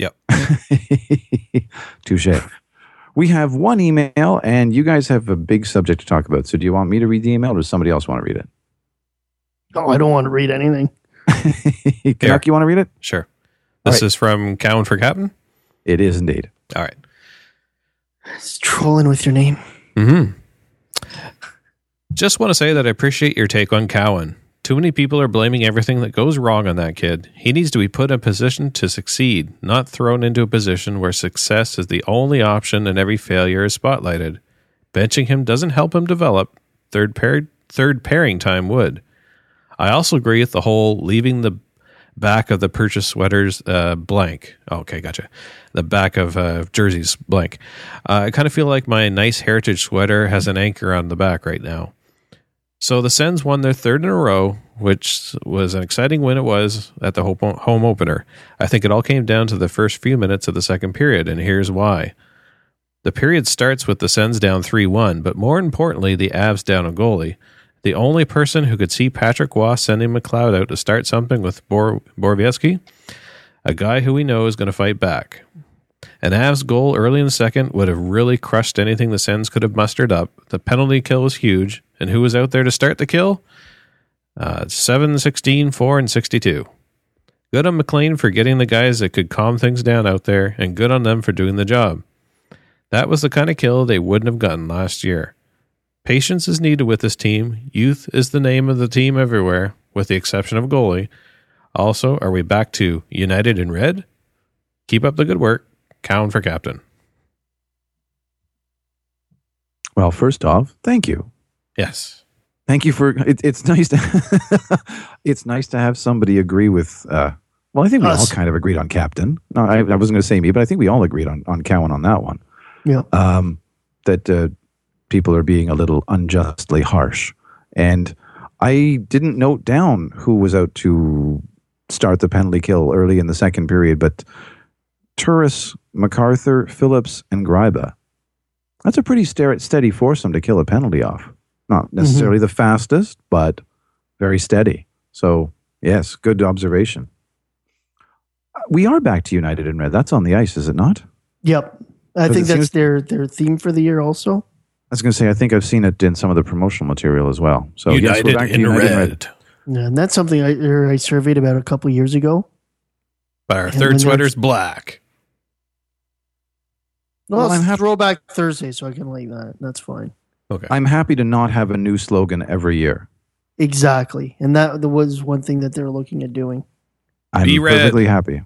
Speaker 4: Touche. We have one email, and you guys have a big subject to talk about. So, do you want me to read the email, or does somebody else want to read it?
Speaker 6: Oh, I don't want to read anything.
Speaker 4: Canuck, you want to read it?
Speaker 5: Sure. This
Speaker 4: right.
Speaker 5: is from Cowan for Captain.
Speaker 4: It is indeed.
Speaker 5: All right.
Speaker 6: It's trolling with your name.
Speaker 5: Mm-hmm. Just want to say that I appreciate your take on Cowan. Too many people are blaming everything that goes wrong on that kid. He needs to be put in a position to succeed, not thrown into a position where success is the only option and every failure is spotlighted. Benching him doesn't help him develop. Third pair, third pairing time would. I also agree with the whole leaving the back of the purchase sweaters uh, blank. Okay, gotcha. The back of uh, jerseys blank. Uh, I kind of feel like my nice heritage sweater has an anchor on the back right now. So the Sens won their third in a row, which was an exciting win it was at the home opener. I think it all came down to the first few minutes of the second period, and here's why. The period starts with the Sens down three one, but more importantly, the Avs down a goalie. The only person who could see Patrick Waugh sending McLeod out to start something with Bor- Borowiecki, a guy who we know is going to fight back. An Avs goal early in the second would have really crushed anything the Sens could have mustered up. The penalty kill was huge, and who was out there to start the kill? Uh, seven, sixteen, four, and sixty-two. Good on McLean for getting the guys that could calm things down out there, and good on them for doing the job. That was the kind of kill they wouldn't have gotten last year. Patience is needed with this team. Youth is the name of the team everywhere, with the exception of goalie. Also, are we back to United in Red? Keep up the good work. Cowan for Captain.
Speaker 4: Well, first off, thank you.
Speaker 5: Yes.
Speaker 4: Thank you for it, it's nice to it's nice to have somebody agree with. Uh, well, I think we
Speaker 6: Us.
Speaker 4: all kind of agreed on Captain. No, I, I wasn't going to say me, but I think we all agreed on on Cowan on that one.
Speaker 6: Yeah.
Speaker 4: Um, that uh, people are being a little unjustly harsh, and I didn't note down who was out to start the penalty kill early in the second period, but Turris, MacArthur, Phillips, and Greiba. That's a pretty ster- steady foursome to kill a penalty off. Not necessarily the fastest, but very steady. So, yes, good observation. We are back to United in Red. That's on the ice, is it not?
Speaker 6: Yep. I
Speaker 4: Does
Speaker 6: think
Speaker 4: it
Speaker 6: that's
Speaker 4: seem-
Speaker 6: their, their theme for the year also.
Speaker 4: I was going to say, I think I've seen it in some of the promotional material as well. So, yes,
Speaker 5: United
Speaker 4: we're back to
Speaker 5: in
Speaker 4: United
Speaker 5: Red.
Speaker 6: Yeah, and that's something I, or I surveyed about a couple years ago.
Speaker 5: But our
Speaker 6: And
Speaker 5: third
Speaker 6: when
Speaker 5: sweater's black.
Speaker 6: Well,
Speaker 4: Well, I'm
Speaker 6: it's
Speaker 4: happy-
Speaker 6: Throwback Thursday, so I can like that. That's fine.
Speaker 5: Okay.
Speaker 4: I'm happy to not have a new slogan every year.
Speaker 6: Exactly. And that was one thing that they're looking at doing.
Speaker 4: I'm
Speaker 5: Be red.
Speaker 4: perfectly happy.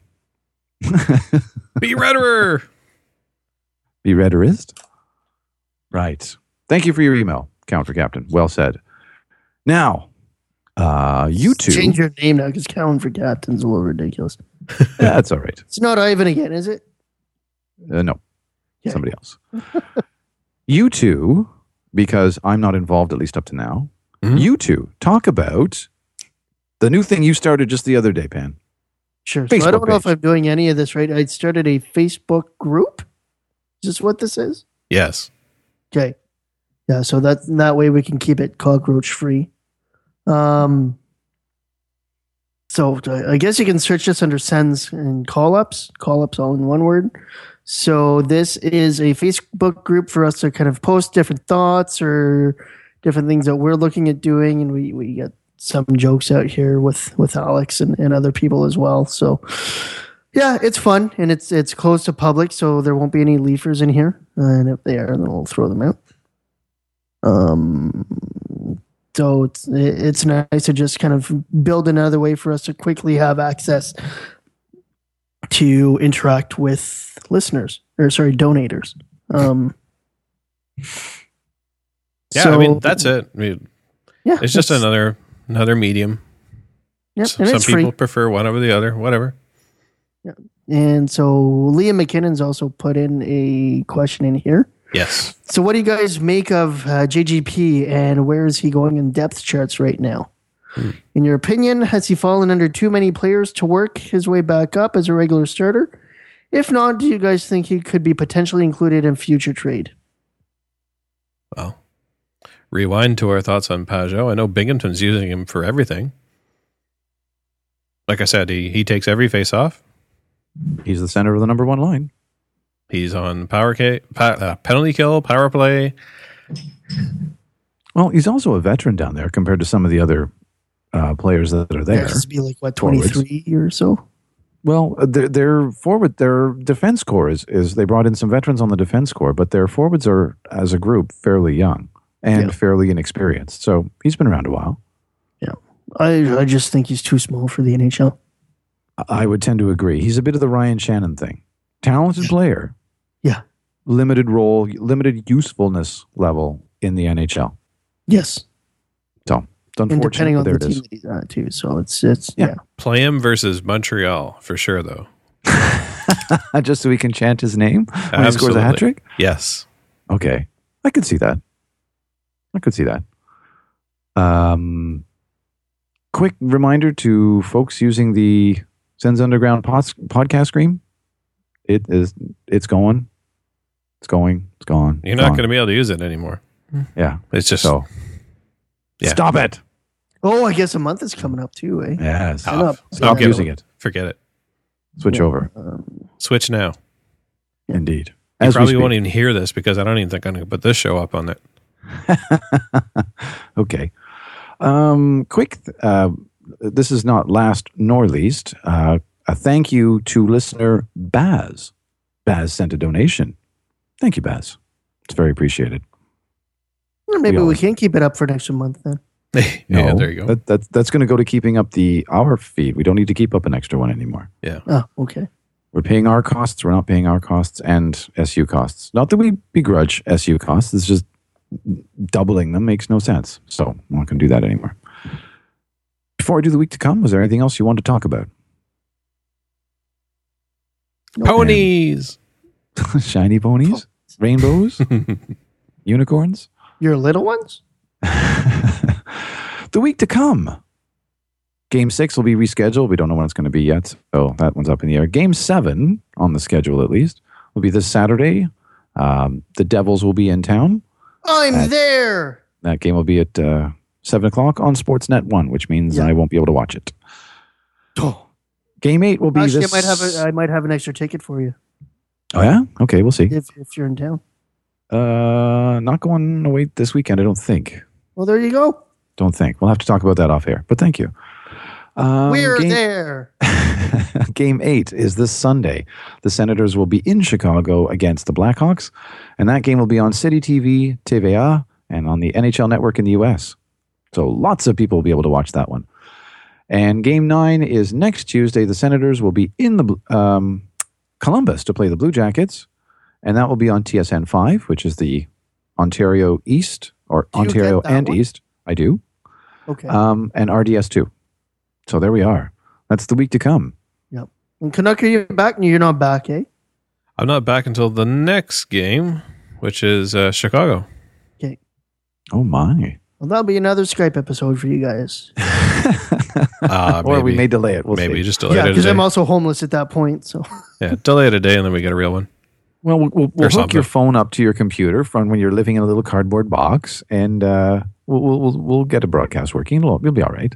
Speaker 5: Be redder.
Speaker 4: Be redderist? Right. Thank you for your email, Counter Captain. Well said. Now, uh, you two.
Speaker 6: Change your name now because Cowan for Captain's a little ridiculous.
Speaker 4: That's all right.
Speaker 6: It's not Ivan again, is it?
Speaker 4: Uh, no,
Speaker 6: Okay.
Speaker 4: somebody else. You two, because I'm not involved, at least up to now,
Speaker 5: Mhm.
Speaker 4: you two talk about the new thing you started just the other day, Pan.
Speaker 6: Sure. So I
Speaker 4: Facebook
Speaker 6: don't know if
Speaker 4: page.
Speaker 6: I'm doing any of this right. I started a Facebook group. Is this what this is?
Speaker 5: Yes.
Speaker 6: Okay. Yeah, so that that way we can keep it cockroach free. Um so I I guess you can search this under sends and call ups, call ups all in one word. So this is a Facebook group for us to kind of post different thoughts or different things that we're looking at doing, and we we get some jokes out here with with Alex and, and other people as well. So yeah, it's fun and it's it's closed to public, so there won't be any leafers in here. And if they are, then we'll throw them out. Um, so it's it's nice to just kind of build another way for us to quickly have access to interact with listeners or sorry, donators. Um,
Speaker 5: Yeah,
Speaker 6: so-
Speaker 5: I mean, that's it. I mean,
Speaker 6: Yeah,
Speaker 5: it's just
Speaker 6: that's-
Speaker 5: another another medium.
Speaker 6: Yep,
Speaker 5: S-
Speaker 6: and
Speaker 5: Some
Speaker 6: it's
Speaker 5: people
Speaker 6: free.
Speaker 5: prefer one over the other, whatever.
Speaker 6: And so Liam McKinnon's also put in a question in here.
Speaker 5: Yes.
Speaker 6: So what do you guys make of uh, J G P and where is he going in depth charts right now?
Speaker 5: Hmm.
Speaker 6: In your opinion, has he fallen under too many players to work his way back up as a regular starter? If not, do you guys think he could be potentially included in future trade?
Speaker 5: Well, rewind to our thoughts on Pajot. I know Binghamton's using him for everything. Like I said, he, he takes every face off.
Speaker 4: He's the center of the number one line.
Speaker 5: He's on power K, pa, uh, penalty kill, power play.
Speaker 4: Well, he's also a veteran down there compared to some of the other uh, players that are there.
Speaker 6: Has to be like what
Speaker 4: Forwards.
Speaker 6: twenty-three or so.
Speaker 4: Well, their, their forward, their defense core is, is they brought in some veterans on the defense core, but their forwards are, as a group, fairly young and
Speaker 6: Yeah.
Speaker 4: fairly inexperienced. So he's been around a while.
Speaker 6: I I just think he's too small for the N H L.
Speaker 4: I would tend to agree. He's a bit of the Ryan Shannon thing. Talented player.
Speaker 6: Yeah.
Speaker 4: Limited role, limited usefulness level in the N H L.
Speaker 6: Yes,
Speaker 4: So it's
Speaker 6: and
Speaker 4: unfortunate,
Speaker 6: depending
Speaker 4: but
Speaker 6: on
Speaker 4: there
Speaker 6: the
Speaker 4: it
Speaker 6: team
Speaker 4: is.
Speaker 6: that he's on too. So it's it's
Speaker 4: Yeah.
Speaker 6: yeah.
Speaker 5: Play him versus Montreal for sure, though.
Speaker 4: Just so we can chant his name when he scores a
Speaker 5: Absolutely.
Speaker 4: hat trick?
Speaker 5: Yes.
Speaker 4: Okay. I could see that. I could see that. Um, quick reminder to folks using the Sens Underground pos- podcast screen. It is, it's going. It's going. It's gone.
Speaker 5: You're not going to be able to use it anymore.
Speaker 4: Yeah.
Speaker 5: It's just
Speaker 4: So
Speaker 5: Yeah.
Speaker 4: stop it.
Speaker 6: Oh, I guess a month is coming up too, eh?
Speaker 4: Yes.
Speaker 6: Sign up.
Speaker 4: Stop
Speaker 5: Okay.
Speaker 4: using it.
Speaker 5: forget it.
Speaker 4: Switch over.
Speaker 6: Um,
Speaker 5: Switch now.
Speaker 4: Indeed.
Speaker 5: You
Speaker 4: As we
Speaker 5: probably
Speaker 4: speak.
Speaker 5: won't even hear this because I don't even think I'm going to put this show up on it.
Speaker 4: Okay. Um, quick, uh, this is not last nor least. Uh, a thank you to listener Baz. Baz sent a donation. Thank you, Baz. It's very appreciated.
Speaker 6: Well, maybe
Speaker 4: We
Speaker 6: we,
Speaker 4: always-
Speaker 6: can keep it up for next month then.
Speaker 5: yeah,
Speaker 4: No,
Speaker 5: there you go.
Speaker 4: That, that, that's going to go to keeping up the our feed. We don't need to keep up an extra one anymore.
Speaker 6: Oh, okay.
Speaker 4: We're paying our costs. We're not paying our costs and S U costs. Not that we begrudge S U costs. It's just doubling them makes no sense. So I'm not going to do that anymore. Before I do the week to come, was there anything else you wanted to talk about?
Speaker 5: Ponies.
Speaker 4: Shiny ponies? Rainbows? Unicorns?
Speaker 6: Your little ones?
Speaker 4: The week to come. Game six will be rescheduled. We don't know when it's going to be yet. So that one's up in the air. Game seven, on the schedule at least, will be this Saturday. Um, the Devils will be in town.
Speaker 6: I'm
Speaker 4: Uh,
Speaker 6: there.
Speaker 4: That game will be at uh, seven o'clock on Sportsnet one, which means
Speaker 6: Yeah.
Speaker 4: I won't be able to watch it.
Speaker 6: Oh.
Speaker 4: Game eight will be
Speaker 6: Actually,
Speaker 4: this...
Speaker 6: I might have a, I might have an extra ticket for you
Speaker 4: Oh, yeah? Okay, we'll see.
Speaker 6: if if you're in town.
Speaker 4: Uh, not going away this weekend, I don't think.
Speaker 6: Well, there you go.
Speaker 4: Don't think. We'll have to talk about that off air, but thank you. Um,
Speaker 6: We're
Speaker 4: game,
Speaker 6: there.
Speaker 4: Game eight is this Sunday. The Senators will be in Chicago against the Blackhawks, and that game will be on City T V, T V A, and on the N H L Network in the U S. So lots of people will be able to watch that one. And Game nine is next Tuesday. The Senators will be in the um, Columbus to play the Blue Jackets, and that will be on T S N five, which is the Ontario East, or
Speaker 6: Do you
Speaker 4: Ontario
Speaker 6: get that
Speaker 4: and
Speaker 6: one?
Speaker 4: East. I do.
Speaker 6: Okay.
Speaker 4: Um, and R D S two. So there we are. That's the week to come.
Speaker 6: Yep. And Canuck, are you back? No, you're not back, eh?
Speaker 5: I'm not back until the next game, which is uh, Chicago.
Speaker 6: Okay.
Speaker 4: Oh, my.
Speaker 6: Well, that'll be another Skype episode for you guys.
Speaker 5: Uh,
Speaker 4: Or we
Speaker 5: maybe-
Speaker 4: may delay it. We'll
Speaker 5: Maybe
Speaker 4: see.
Speaker 5: just delay
Speaker 6: Yeah,
Speaker 5: it a
Speaker 6: because
Speaker 5: day.
Speaker 6: I'm also homeless at that point. So
Speaker 5: Yeah, delay it a day and then we get a real one.
Speaker 4: Well, we'll, we'll, we'll hook
Speaker 5: something.
Speaker 4: your phone up to your computer from when you're living in a little cardboard box, and uh, we'll, we'll, we'll, we'll get a broadcast working. It'll, it'll be all right.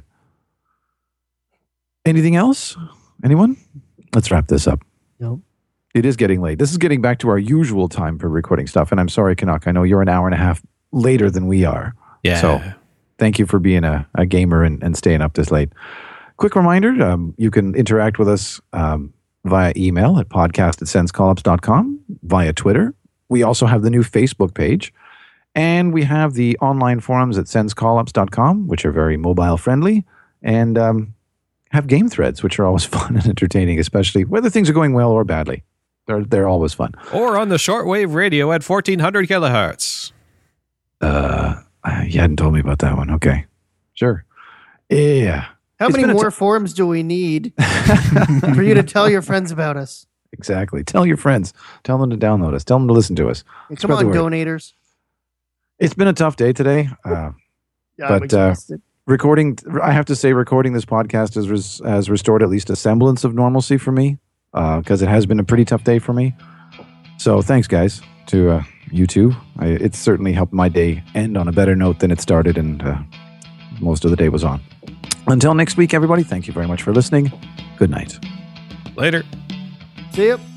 Speaker 4: Anything else? Anyone? Let's wrap this up.
Speaker 6: no.
Speaker 4: It is getting late. This is getting back to our usual time for recording stuff, and I'm sorry, Canuck. I know you're an hour and a half later than we are.
Speaker 5: Yeah.
Speaker 4: So thank you for being a, a gamer and, and staying up this late. Quick reminder, um, you can interact with us um, via email at podcast at sens collops dot com, via Twitter. We also have the new Facebook page, and we have the online forums at sens collops dot com, which are very mobile friendly, and um, have game threads, which are always fun and entertaining, especially whether things are going well or badly. They're, they're always fun.
Speaker 5: Or on the shortwave radio at fourteen hundred kilohertz.
Speaker 4: Uh, you hadn't told me about that one. Okay. Sure. Yeah.
Speaker 6: How
Speaker 4: It's
Speaker 6: many
Speaker 4: been a
Speaker 6: more forums do we need for you to tell your friends about us?
Speaker 4: Exactly. Tell your friends. Tell them to download us. Tell them to listen to us.
Speaker 6: Hey,
Speaker 4: Spread
Speaker 6: come
Speaker 4: the
Speaker 6: on,
Speaker 4: word.
Speaker 6: donators.
Speaker 4: It's been a tough day today. Uh,
Speaker 6: Yeah,
Speaker 4: But,
Speaker 6: I'm exhausted.
Speaker 4: recording, I have to say, recording this podcast has, res, has restored at least a semblance of normalcy for me, because it has been a pretty tough day for me. So thanks, guys, to uh, you two. I, it's certainly helped my day end on a better note than it started, and uh, most of the day was on. Until next week, everybody, thank you very much for listening. Good night.
Speaker 5: Later.
Speaker 6: See ya.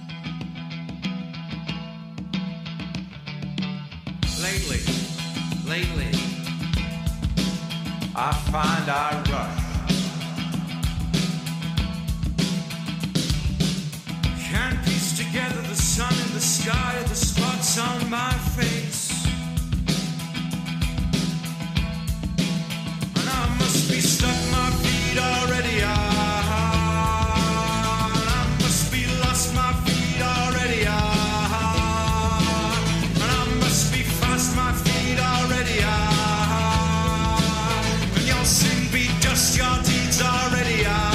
Speaker 8: Lately, lately, I find I rush. Can't piece together the sun in the sky, the spots on my face. And I must be stuck my feet already. Ah, I must be lost my feet already. Ah, and I must be fast my feet already. Ah, and you'll soon be dust your deeds already. Ah.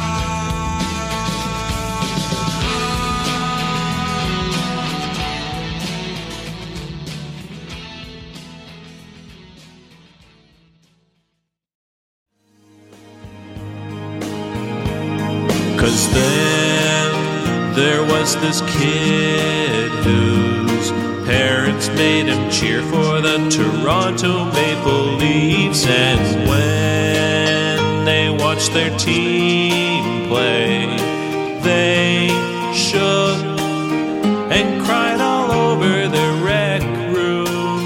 Speaker 9: Cause then there was this kid whose parents made him cheer for the Toronto Maple Leafs, and when they watched their team play, they shook and cried all over the rec room.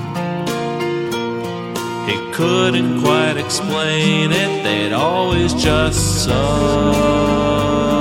Speaker 9: He couldn't quite explain it, they'd always just suck.